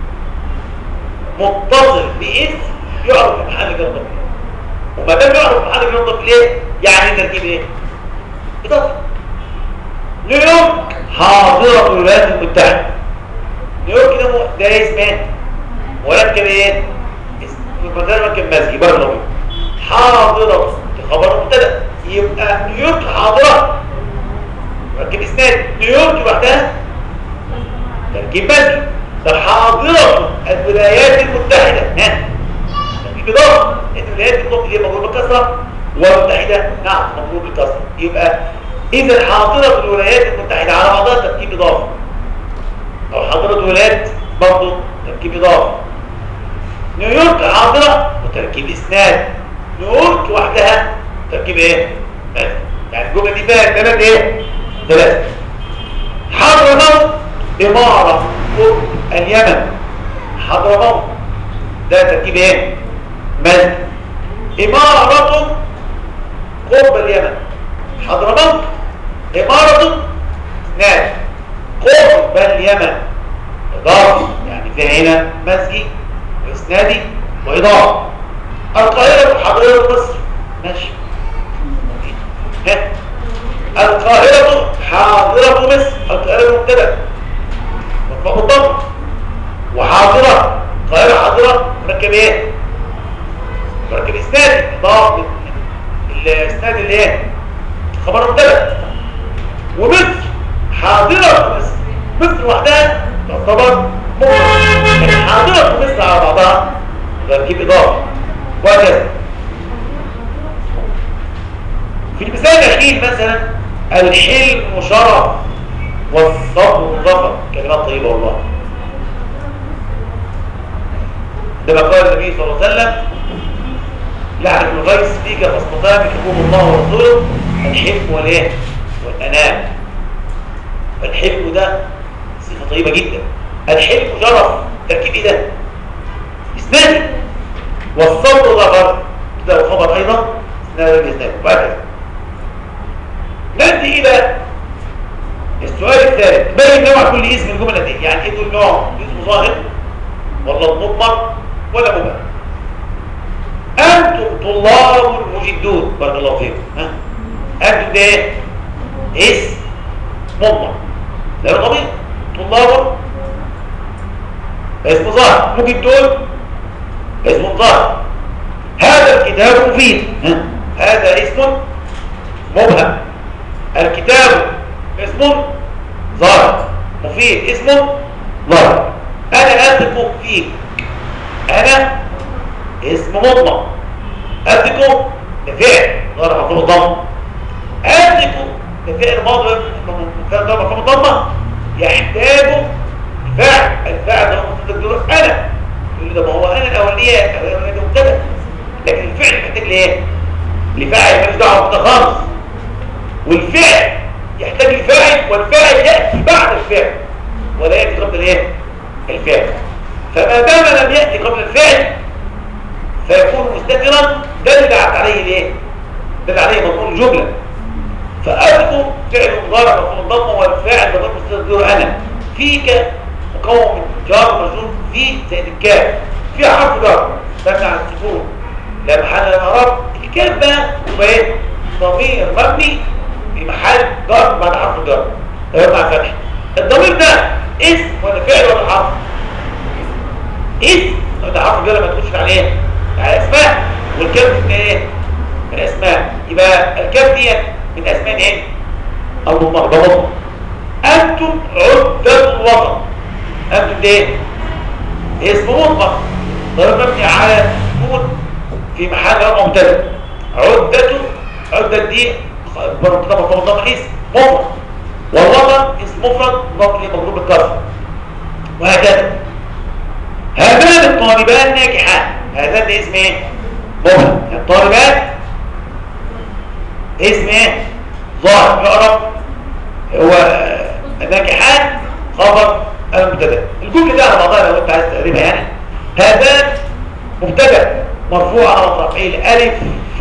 متصل باسم يعرف في محل جر مضاف إليه. وما دام يعرف في محل جر مضاف إليه يعني تركيب ايه؟ إضافي. نيويورك حاضرة الولايات المتحدة. نيويورك ده اسم ايه؟ مركب ايه؟ مركب مزجي بره الضمير. حاضرة خبر مبتدا، يبقى نيويورك حاضرة مركب اسناد. نيويورك لوحدها تركيب مزجي. ده حاضرة الولايات المتحدة. ها بإضافة إن الولايات المتحدة هي مضروبة بالكسرة والمتحدة نعم مضروبة بالكسرة. يبقى إذا حاضرة الولايات المتحدة على بعضها تركيب إضافي، أو حاضرة الولايات برضه تركيب إضافي. نيويورك حاضرة وتركيب إسناد، نيويورك وحدها تركيب إيه؟ يعني الجملة دي فيها ثلاث إيه؟ ثلاثة. حضرموت إمارة اليمن، حضرموت ده تركيب إيه؟ مد. إمارة قرب اليمن، حضرموت إمارة إسناد قرب اليمن إضافي، يعني فيها هنا مزجي وإسنادي وإضافي. القاهرة حضرة مصر ماشي. القاهرة حاضرة مصر، القاهرة مبتدأ مرفوع بالضم، وحاضرة القاهرة حاضرة مركب ايه؟ مركب اسنادي اضافه الاسناد اللي ايه؟ خبر مبتدأ. ومصر حاضرة مصر، مصر وحدها تعتبر مفرد، لكن حاضرة مصر على بعضها تركيب اضافي وهكذا. في المثال الأخير مثلا الحلم شرف والصبر ظفر، كلمات طيبة والله. عندما قال النبي صلى الله عليه وسلم لعن ابن غيث فيك فاستطاع يحبهم الله ورسوله الحلم والايه؟ والأنام. فالحلم ده صفة طيبة جدا. الحلم شرف تركيب ايه ده؟ اسنادي. والصبر ظفر ده خبر ايضا اسناد الاسناد وهكذا. نأتي إلى السؤال الثالث، بين نوع كل اسم الجملة دي، يعني ايه كل نوع؟ اسم ظاهر ولا مضمر ولا مبهم؟ أنتم طلاب مجدون، بارك الله فيكم. ها أنتم ده ايه؟ اسم مضمر لا ضمير، طلاب اسم ظاهر، مجدون اسم ظاهر. هذا الكتاب مفيد، هذا اسم مبهم. الكتاب اسم ظاهر، مفيد اسم ظاهر. انا اثق فيك، انا اسم مضمر، اثق لفعل ظاهر مفعول الضم، اثق لفعل ماضي كان ضرب مفعول الضمه يحتاج فعل، الفاعل ده مفعول انا، يقول ده ما هو انا الاولانيه مبتدا، لكن الفعل محتاج لايه؟ لفاعل ماليش دعوه بده خالص. والفعل يحتاج الفاعل، والفاعل يأتي بعد الفعل ولا يأتي قبل الايه؟ الفعل. فما دام لم يأتي قبل الفعل فيكون مستترا دل عليه الايه؟ دل عليه مضمون الجملة. فأذكر فعل مضارع مفعول الضمه والفاعل مضمون مستتر انا. فيك مكون من جار ومجرور في زائد الكاف، في حرف جر مبني على السكون لا محل له اعراب. الكاف بقى يبقى ايه؟ ضمير مبني في محل جر بعد حرف الجر يرفع فتح. الضمير ده اسم ولا فعل ولا حرف؟ اسم. ده حرف الجر ما تخش عليه على اسماء، والكاف من ايه؟ من اسماء. يبقى الكاف دي من اسماء ايه؟ المضمر. انتم عدة الوطن، انتم ده ايه؟ اسم مطلق ضمير مبني على سكون في محل جر مبتدا. عدة دي مرتبط اسم مفرد، والوطن اسم مفرد مضروب بالكسر وهكذا. هذان الطالبان ناجحان، هذان ده اسم ايه؟ مفرد. الطالبات اسم ايه؟ ظاهر يعرف هو ناجحان خبر المبتدا. الجمله دي على بعضها لو انت عايز تقريبها يعني هذان مبتدا مرفوع على رفعه الالف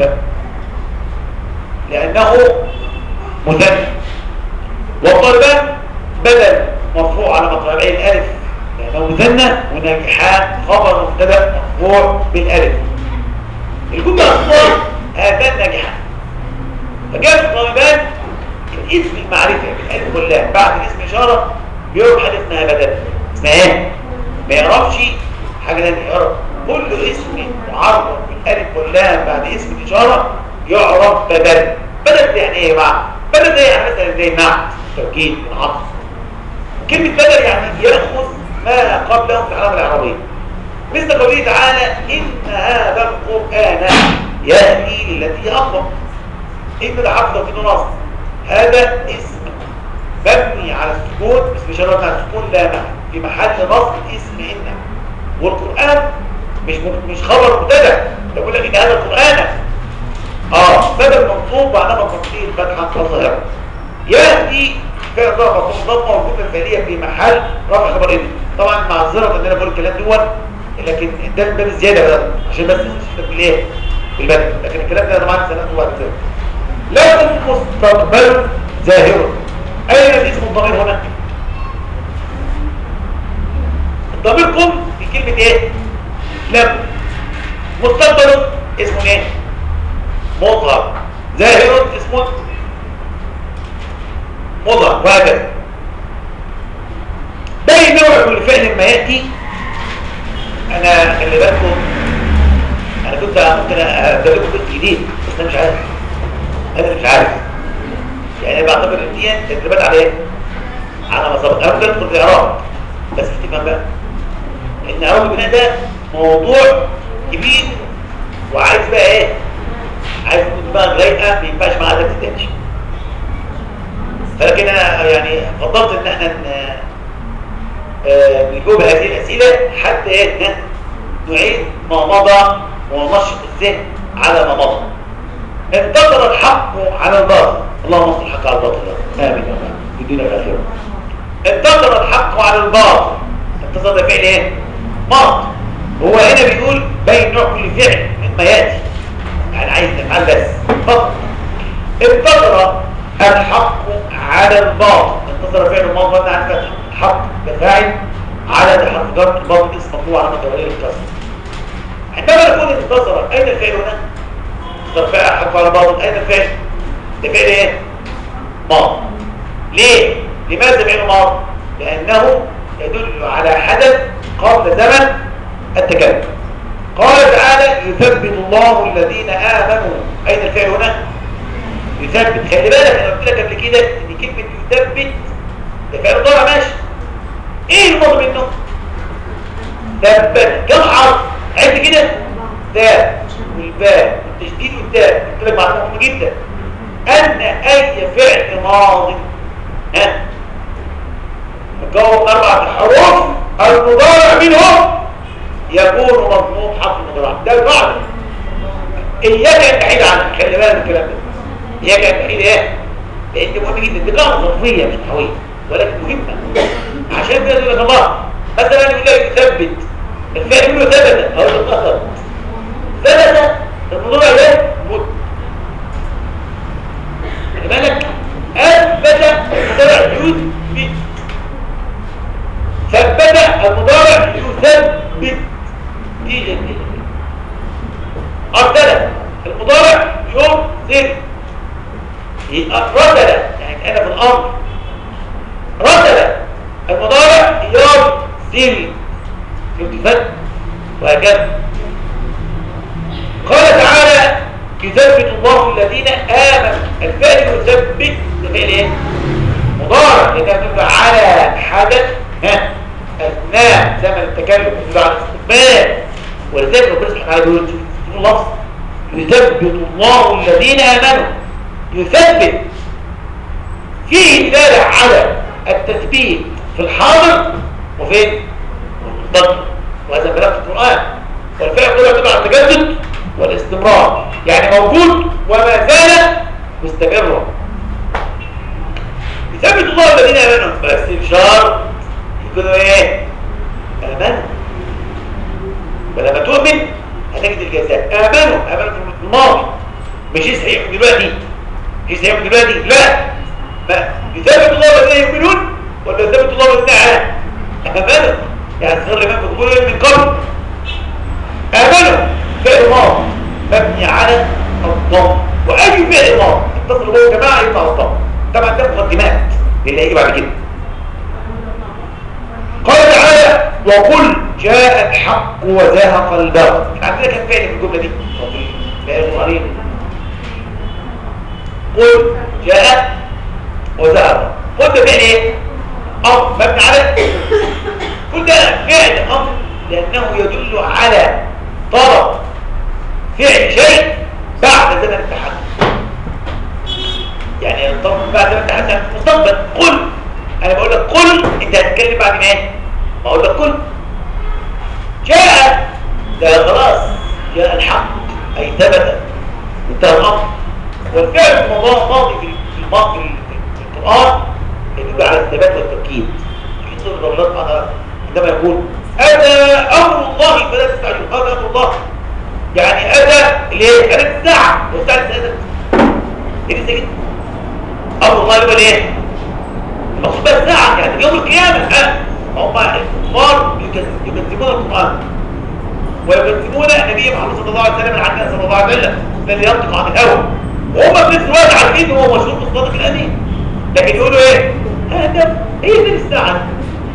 لأنه مثنى، والطالبان بدل مرفوع على مطلعه الألف لأنه مثنى، وناجحان خبر مبتدا مرفوع بالألف. الجملة أصلا هذان ناجحان، فجاء الطالبان الاسم المعرفة بالألف واللام بعد الاسم إشارة بيعرف حاجة اسمها بدل. اسمها ايه؟ ما يعرفش حاجة ثانية، يعرف كل اسم معرف بالألف واللام بعد اسم الإشارة يعرف بدل. بدل يعني ايه بقى؟ بدل ده يعني مثلا زي نعت، توكيد، عطف. كلمة بدل يعني يأخذ ما قبلهم في العلامة العربية، مثل قوله تعالى إن هذا القرآن يهدي للتي هي أقوم. إن ده حرف توكيد ونصب، هذا اسم مبني على السكون، اسم إشارة على السكون لا معنى، في محل نصب اسم إن. والقرآن مش خبر مبتدأ، يقول لك إن هذا القرآن بدل منصوب وعلامة تقدير فتحة ظاهرة. يهدي فعل ضربة ضمة والجملة الفعلية في محل رفع خبر إذن. طبعا معذرة ان انا بقول الكلام دول، لكن ده من باب الزيادة بقى عشان بس نشوف بالايه بالبدء، لكن الكلام ده طبعا سنته بعد كده. لكن مستقبل ظاهر. اين الاسم الضمير هنا؟ ضميركم في كلمة ايه؟ لم. مستقبل اسمه ايه؟ مظهر. ظاهر اسمه مظهر. وهكذا باقي نوع كل فعل ما ياتي. انا خلي بالكم، انا كنت ممكن ابدا لكم جزء جديد بس انا مش عارف يعني. انا بعتبر ان دي تدريبات على ايه؟ على مسابقه. انا ممكن ادخل في الاعراب بس تفهم بقى ان اول البناء ده موضوع كبير وعايز بقى ايه؟ عايز دماغ رايقه، ما ينفعش معاها ده تتنشي. فلكن انا يعني فضلت ان احنا نجاوب هذه الاسئله حتى ايه؟ نعيد ما مضى وننشط الذهن على ما مضى. انتصر الحق على الباطل، اللهم انصر الحق على الباطل، امين يا رب في الدنيا والاخره. انتصر الحق على الباطل، انتصر ده فعل ايه؟ ماضي. هو هنا بيقول بين نوع كل فعل مما ياتي، يعني عايز نفعل بس فقط. انتصر الحق على الباطل، انتصر فعل ماضي مبني على الفتح، الحق بفاعل على ده حرف جر، الباطل اسم مقطوع على تغيير الكسر. عندما نقول انتصر، اين الفعل هنا؟ انتصر فعل الحق على الباطل، اين الفعل؟ ده فعل ايه؟ ماضي. ليه؟ لماذا فعل ماضي؟ لانه يدل على حدث قبل زمن التكلم. قال تعالى يثبت الله الذين امنوا، اين الفعل هنا؟ يثبت. خلي بالك انا قلت لك قبل كده ان كلمه يثبت ده فعل مضارع ماشي. ايه الماضي منه؟ ثبت. كم حرف؟ عد كده، تاء والباء والتشديد والتاء. قلت لك معلومه مهمه جدا ان اي فعل ماضي مكون 4 حروف المضارع منهم يكون مضموم حرف المضارع. ده القاعده، اياك ان تحيد عنه. خلي بالك من الكلام ده، اياك ان تحيد ايه؟ لان مهم جدا. دي قاعده ظرفيه مش نحويه ولكن مهمه. عشان كده يقول لك الله مثلا يقول لك يثبت، الفعل يقول له ثبت، او يتقصد ثبت الموضوع ايه؟ مت. خلي بالك، اثبت المضارع يثبت، ثبت المضارع يثبت. دي ارسل المضارع يرسل، رسل يعني كان في الامر، رسل المضارع يرسل، يثبت. وهكذا قال تعالى يثبت الله الذين امنوا. الفعل يثبت ده فعل ايه؟ مضارع، لانه يدل على حدث اثناء زمن التكلم، يدل على الاستقبال. ولذلك ربنا سبحانه وتعالى يقول في اللفظ يثبت الله الذين امنوا. يثبت فيه دلاله على التثبيت في الحاضر وفين؟ والمستقبل. وهذا كلام في القران. والفعل كله يدل على التجدد والاستمرار، يعني موجود وما زال مستمرا. يثبت الله الذين امنوا، بس بشرط يكونوا ايه؟ امنوا. ولما تؤمن هتجد الجزاء. امنوا في الماضي، مش يستحيح دلوقتي، لا. يثبت الله الذين يؤمنون ولا يثبت الله الذين امنوا؟ يعني صار الامام في قبول من قبل. امنوا فعل ماضي مبني على الضم، واي فعل ماضي اتصل به جماعه يبقى الضم. طبعا ده مقدمات للي هيجي بعد كده. قال تعالى وقل جاء الحق وزهق الباطل. عندنا كم فعل في الجمله دي؟ قل جاء وزهق. قل ده فعل ايه؟ امر مبني على قل ده اتكلم بعد ما ايه؟ ما اقول لك كل جاء ده خلاص، جاء الحق اي ثبت انتهى الامر. والفعل الماضي في القران يدل على الثبات والتاكيد. في سوره الرحمن عندما يقول اتى امر الله فلا تستعجلوا، هذا امر الله يعني اتى ليه؟ اتى الساعه والساعه اتت ايه لسه جدا. امر الله يبقى ايه؟ المقصود بقى الساعه يعني يوم القيامه. هم الكفار يكذبون القران ويكذبون النبي محمد صلى الله عليه وسلم العدنان صلى الله عليه وسلم الذي ينطق عن الهوى، وهم في نفس الوقت عارفين ان هو مشروط بالصادق الامين، لكن يقولوا ايه؟ هذا هي دي الساعه.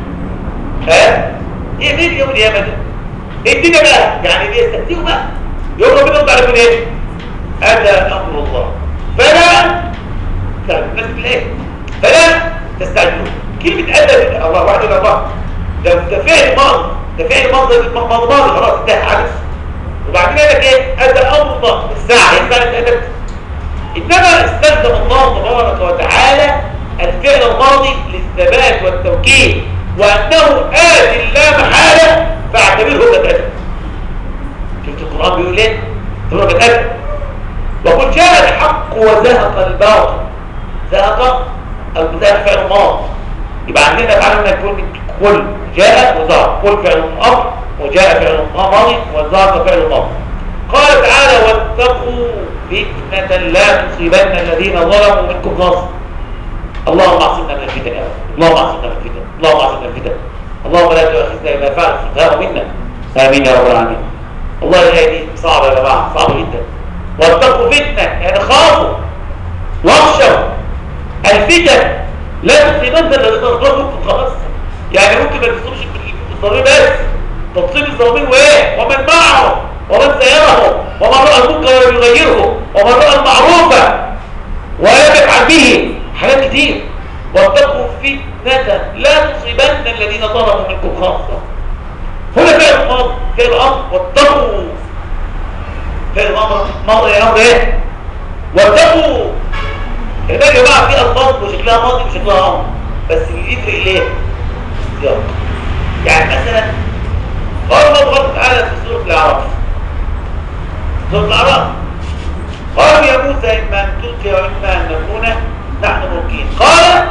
هي دي يوم القيامه ده. ايه الدنيا بقى؟ يعني بيستهزئوا بقى. يوم ربنا يرد عليكم ايه؟ اتى امر الله فلا الناس بالايه؟ فلا تستعجلوا. كلمه اتى الله واحد الا الله ده فعل ماضي، ده فعل ماضي خلاص انتهى حدث. وبعدين قال لك ايه؟ اتى امر الله الساعه هي الساعه اتت. انما استخدم الله تبارك وتعالى الفعل الماضي للثبات والتوكيد، وانه آت لا محاله فاعتبره قد اتى. شفت القران بيقول ايه؟ تقول قد اتى. وقل جاء الحق وزهق الباطل. زهق فعل ماضي، يبقى عندنا تعالى نقول قل جاء وزهق، قل فعل امر وجاء فعل ماضي وزهق فعل ماضي. قال تعالى واتقوا فتنة لا تصيبن الذين ظلموا منكم خاصة. اللهم اعصمنا من الفتن يا رب، اللهم اعصمنا من الفتن، اللهم اعصمنا من الفتن، اللهم لا تؤاخذنا بما فعل السفهاء منا. امين يا رب العالمين. والله الايه دي صعبه يا جماعه، صعبه جدا. واتقوا فتنة يعني خافوا واخشوا الفتن لا تصيبن الذين ظلموا منكم خاصة. يعني ممكن ما تصيبش الظالمين بس، تصيب الظالمين وايه؟ ومن معهم ومن سيرهم ومن رأى المنكر يغيره ومن رأى المعروف ولم يفعل به حاجات كتير. واتقوا فتنة لا تصيبن الذين ظلموا منكم خاصة. هنا فعل الامر، فعل الامر واتقوا. فعل الامر ماضي يا امر ايه؟ واتقوا. يا جماعه في الفاظ وشكلها ماضي وشكلها امر، بس اللي يفرق ليه؟ سياق. يعني مثلا قال الله تبارك وتعالى في سوره الاعراف، سوره الاعراف قالوا يا موسى اما ان تلقي واما ان نكون نحن ملقين. قال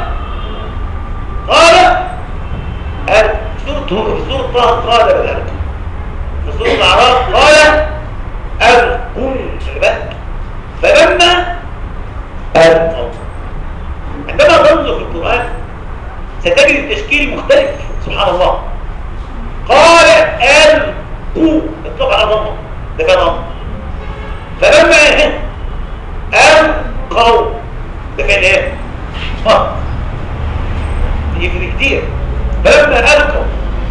في سوره طه قال بذلك، في سوره الاعراف قال القوا الباب فلما القوا. عندما تنظر في القران ستجد التشكيل مختلف سبحان الله. قال القوا اطلق على ضمه، ده كان امر. فلما القوا ده كان ايه؟ يفرق كتير. فلما القوا.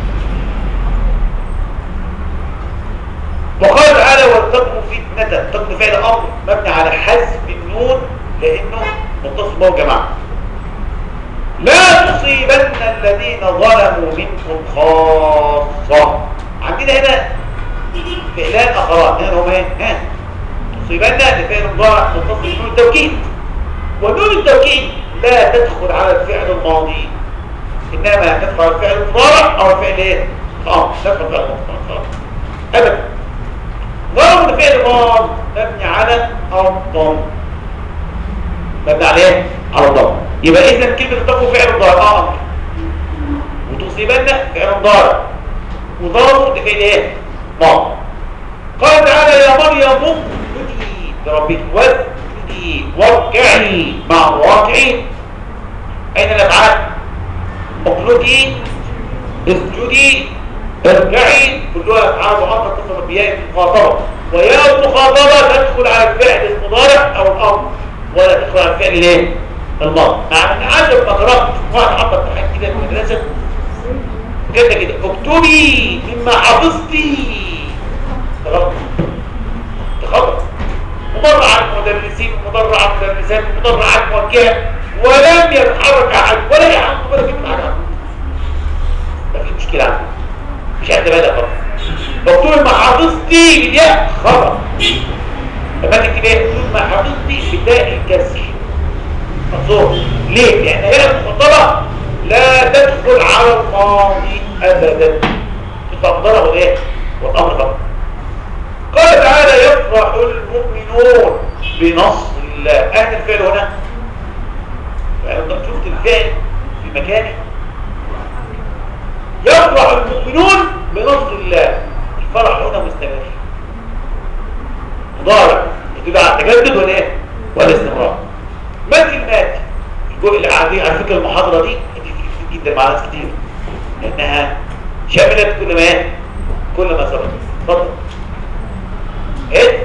وقال تعالى واتقوا فتنة. اتقوا فعل امر مبني على حذف النون لانه متصل به جماعه. لا تصيبن الذين ظلموا منكم خاصة. عندنا هنا فعلان اخران، هنا هم ايه؟ تصيبن لفعل مضارع متصل بنون التوكيد، ونون التوكيد لا تدخل على الفعل الماضي، انما تدخل على الفعل المضارع او الفعل ايه؟ تدخل على الفعل المضارع ابدا. ضرب الفعل ماضي مبني على الضم، مبني عليه على الضم. يبقى اذا كلمه اتقوا فعل مضارع امر، وتصيبن فعل مضارع، وضربوا ده فعل ايه؟ ماضي. قال تعالى يا مريم اسجدي لربك واسجدي واركعي مع الراكعين. اين الافعال؟ اقنتي، اسجدي، اركعي، كلها افعال معطله تصل بياء المخاطبه، وياء المخاطبه تدخل على الفعل المضارع او الامر ولا تدخل على الفعل الايه؟ الماضي. مع ان عدد مقرات واحد حط امتحان كده في المدرسه كده اكتبي مما حفظتي. غلط، خطأ. مضر عن مدرسين ومضر عن مدرسات ومضر عن موجهات ولم يتحرك احد ولا يحط ولا في حاجه. ده في مشكله عنده، مش قد بالك خالص. مكتوب ما حفظتي بالياء خطأ. لما تكتب ايه؟ مكتوب ما حفظتي بداء الكسر مقصود. ليه؟ لان هي المفضله لا تدخل على الماضي ابدا، تقدره ايه والامر فقط. قال تعالى يفرح المؤمنون بنصر الله. اين الفعل هنا؟ يعني شفت الفعل في مكانه. يفرح المؤمنون بنصر الله، الفرح هنا مستمر مضارع يدل على التجدد ولا ايه؟ ولا استمرار. مثل مات الجزء اللي قاعدين على فكره المحاضره دي كتير جدا مع ناس كتير لانها شملت كل ما ايه؟ كل ما سبق. اتفضل. ايه؟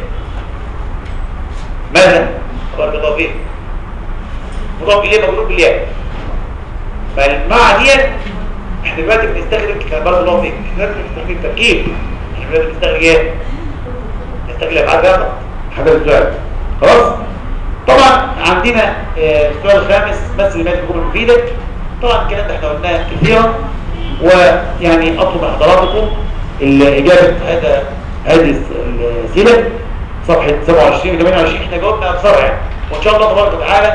ماذا؟ بارك الله فيك. مضاف اليه مجرور بالياء. فالمع ديت احنا دلوقتي بنستخدم كلمه بارك الله فيك، احنا بنستخدم التركيب، احنا دلوقتي بنستخدم ايه؟ نستخدم الافعال فقط حاجه السؤال. خلاص؟ طبعا عندنا السؤال الخامس مثل لماذا الجمل المفيده. طبعا الكلام ده احنا قلناه كثيرا، ويعني اطلب من حضراتكم الاجابه هذه الاسئله صفحه 27 و 28 احنا جاوبنا اكثرها يعني، وان شاء الله تبارك وتعالى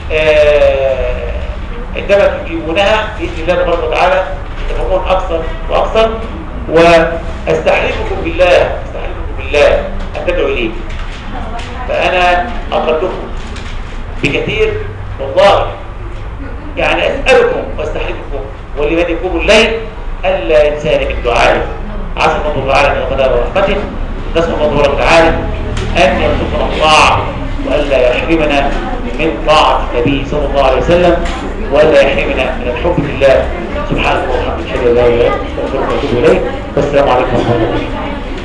عندما تجيبونها باذن الله تبارك وتعالى تفهمون اكثر واكثر. واستحلفكم بالله ان تدعوا اليه، فانا اقلكم بكثير والله. يعني اسالكم واستحلفكم ولمن يقوم الليل الا ينساني من دعائه. عسى الله تعالى من غفرته ورحمته. نسال الله تبارك وتعالى ان يرزقنا الطاعه والا يحرمنا من طاعه النبي صلى الله عليه وسلم، والا يحرمنا من الحب لله سبحانه وتعالى. اشهد ان لا اله الا الله استغفرك واتوب اليه. والسلام عليكم ورحمه الله.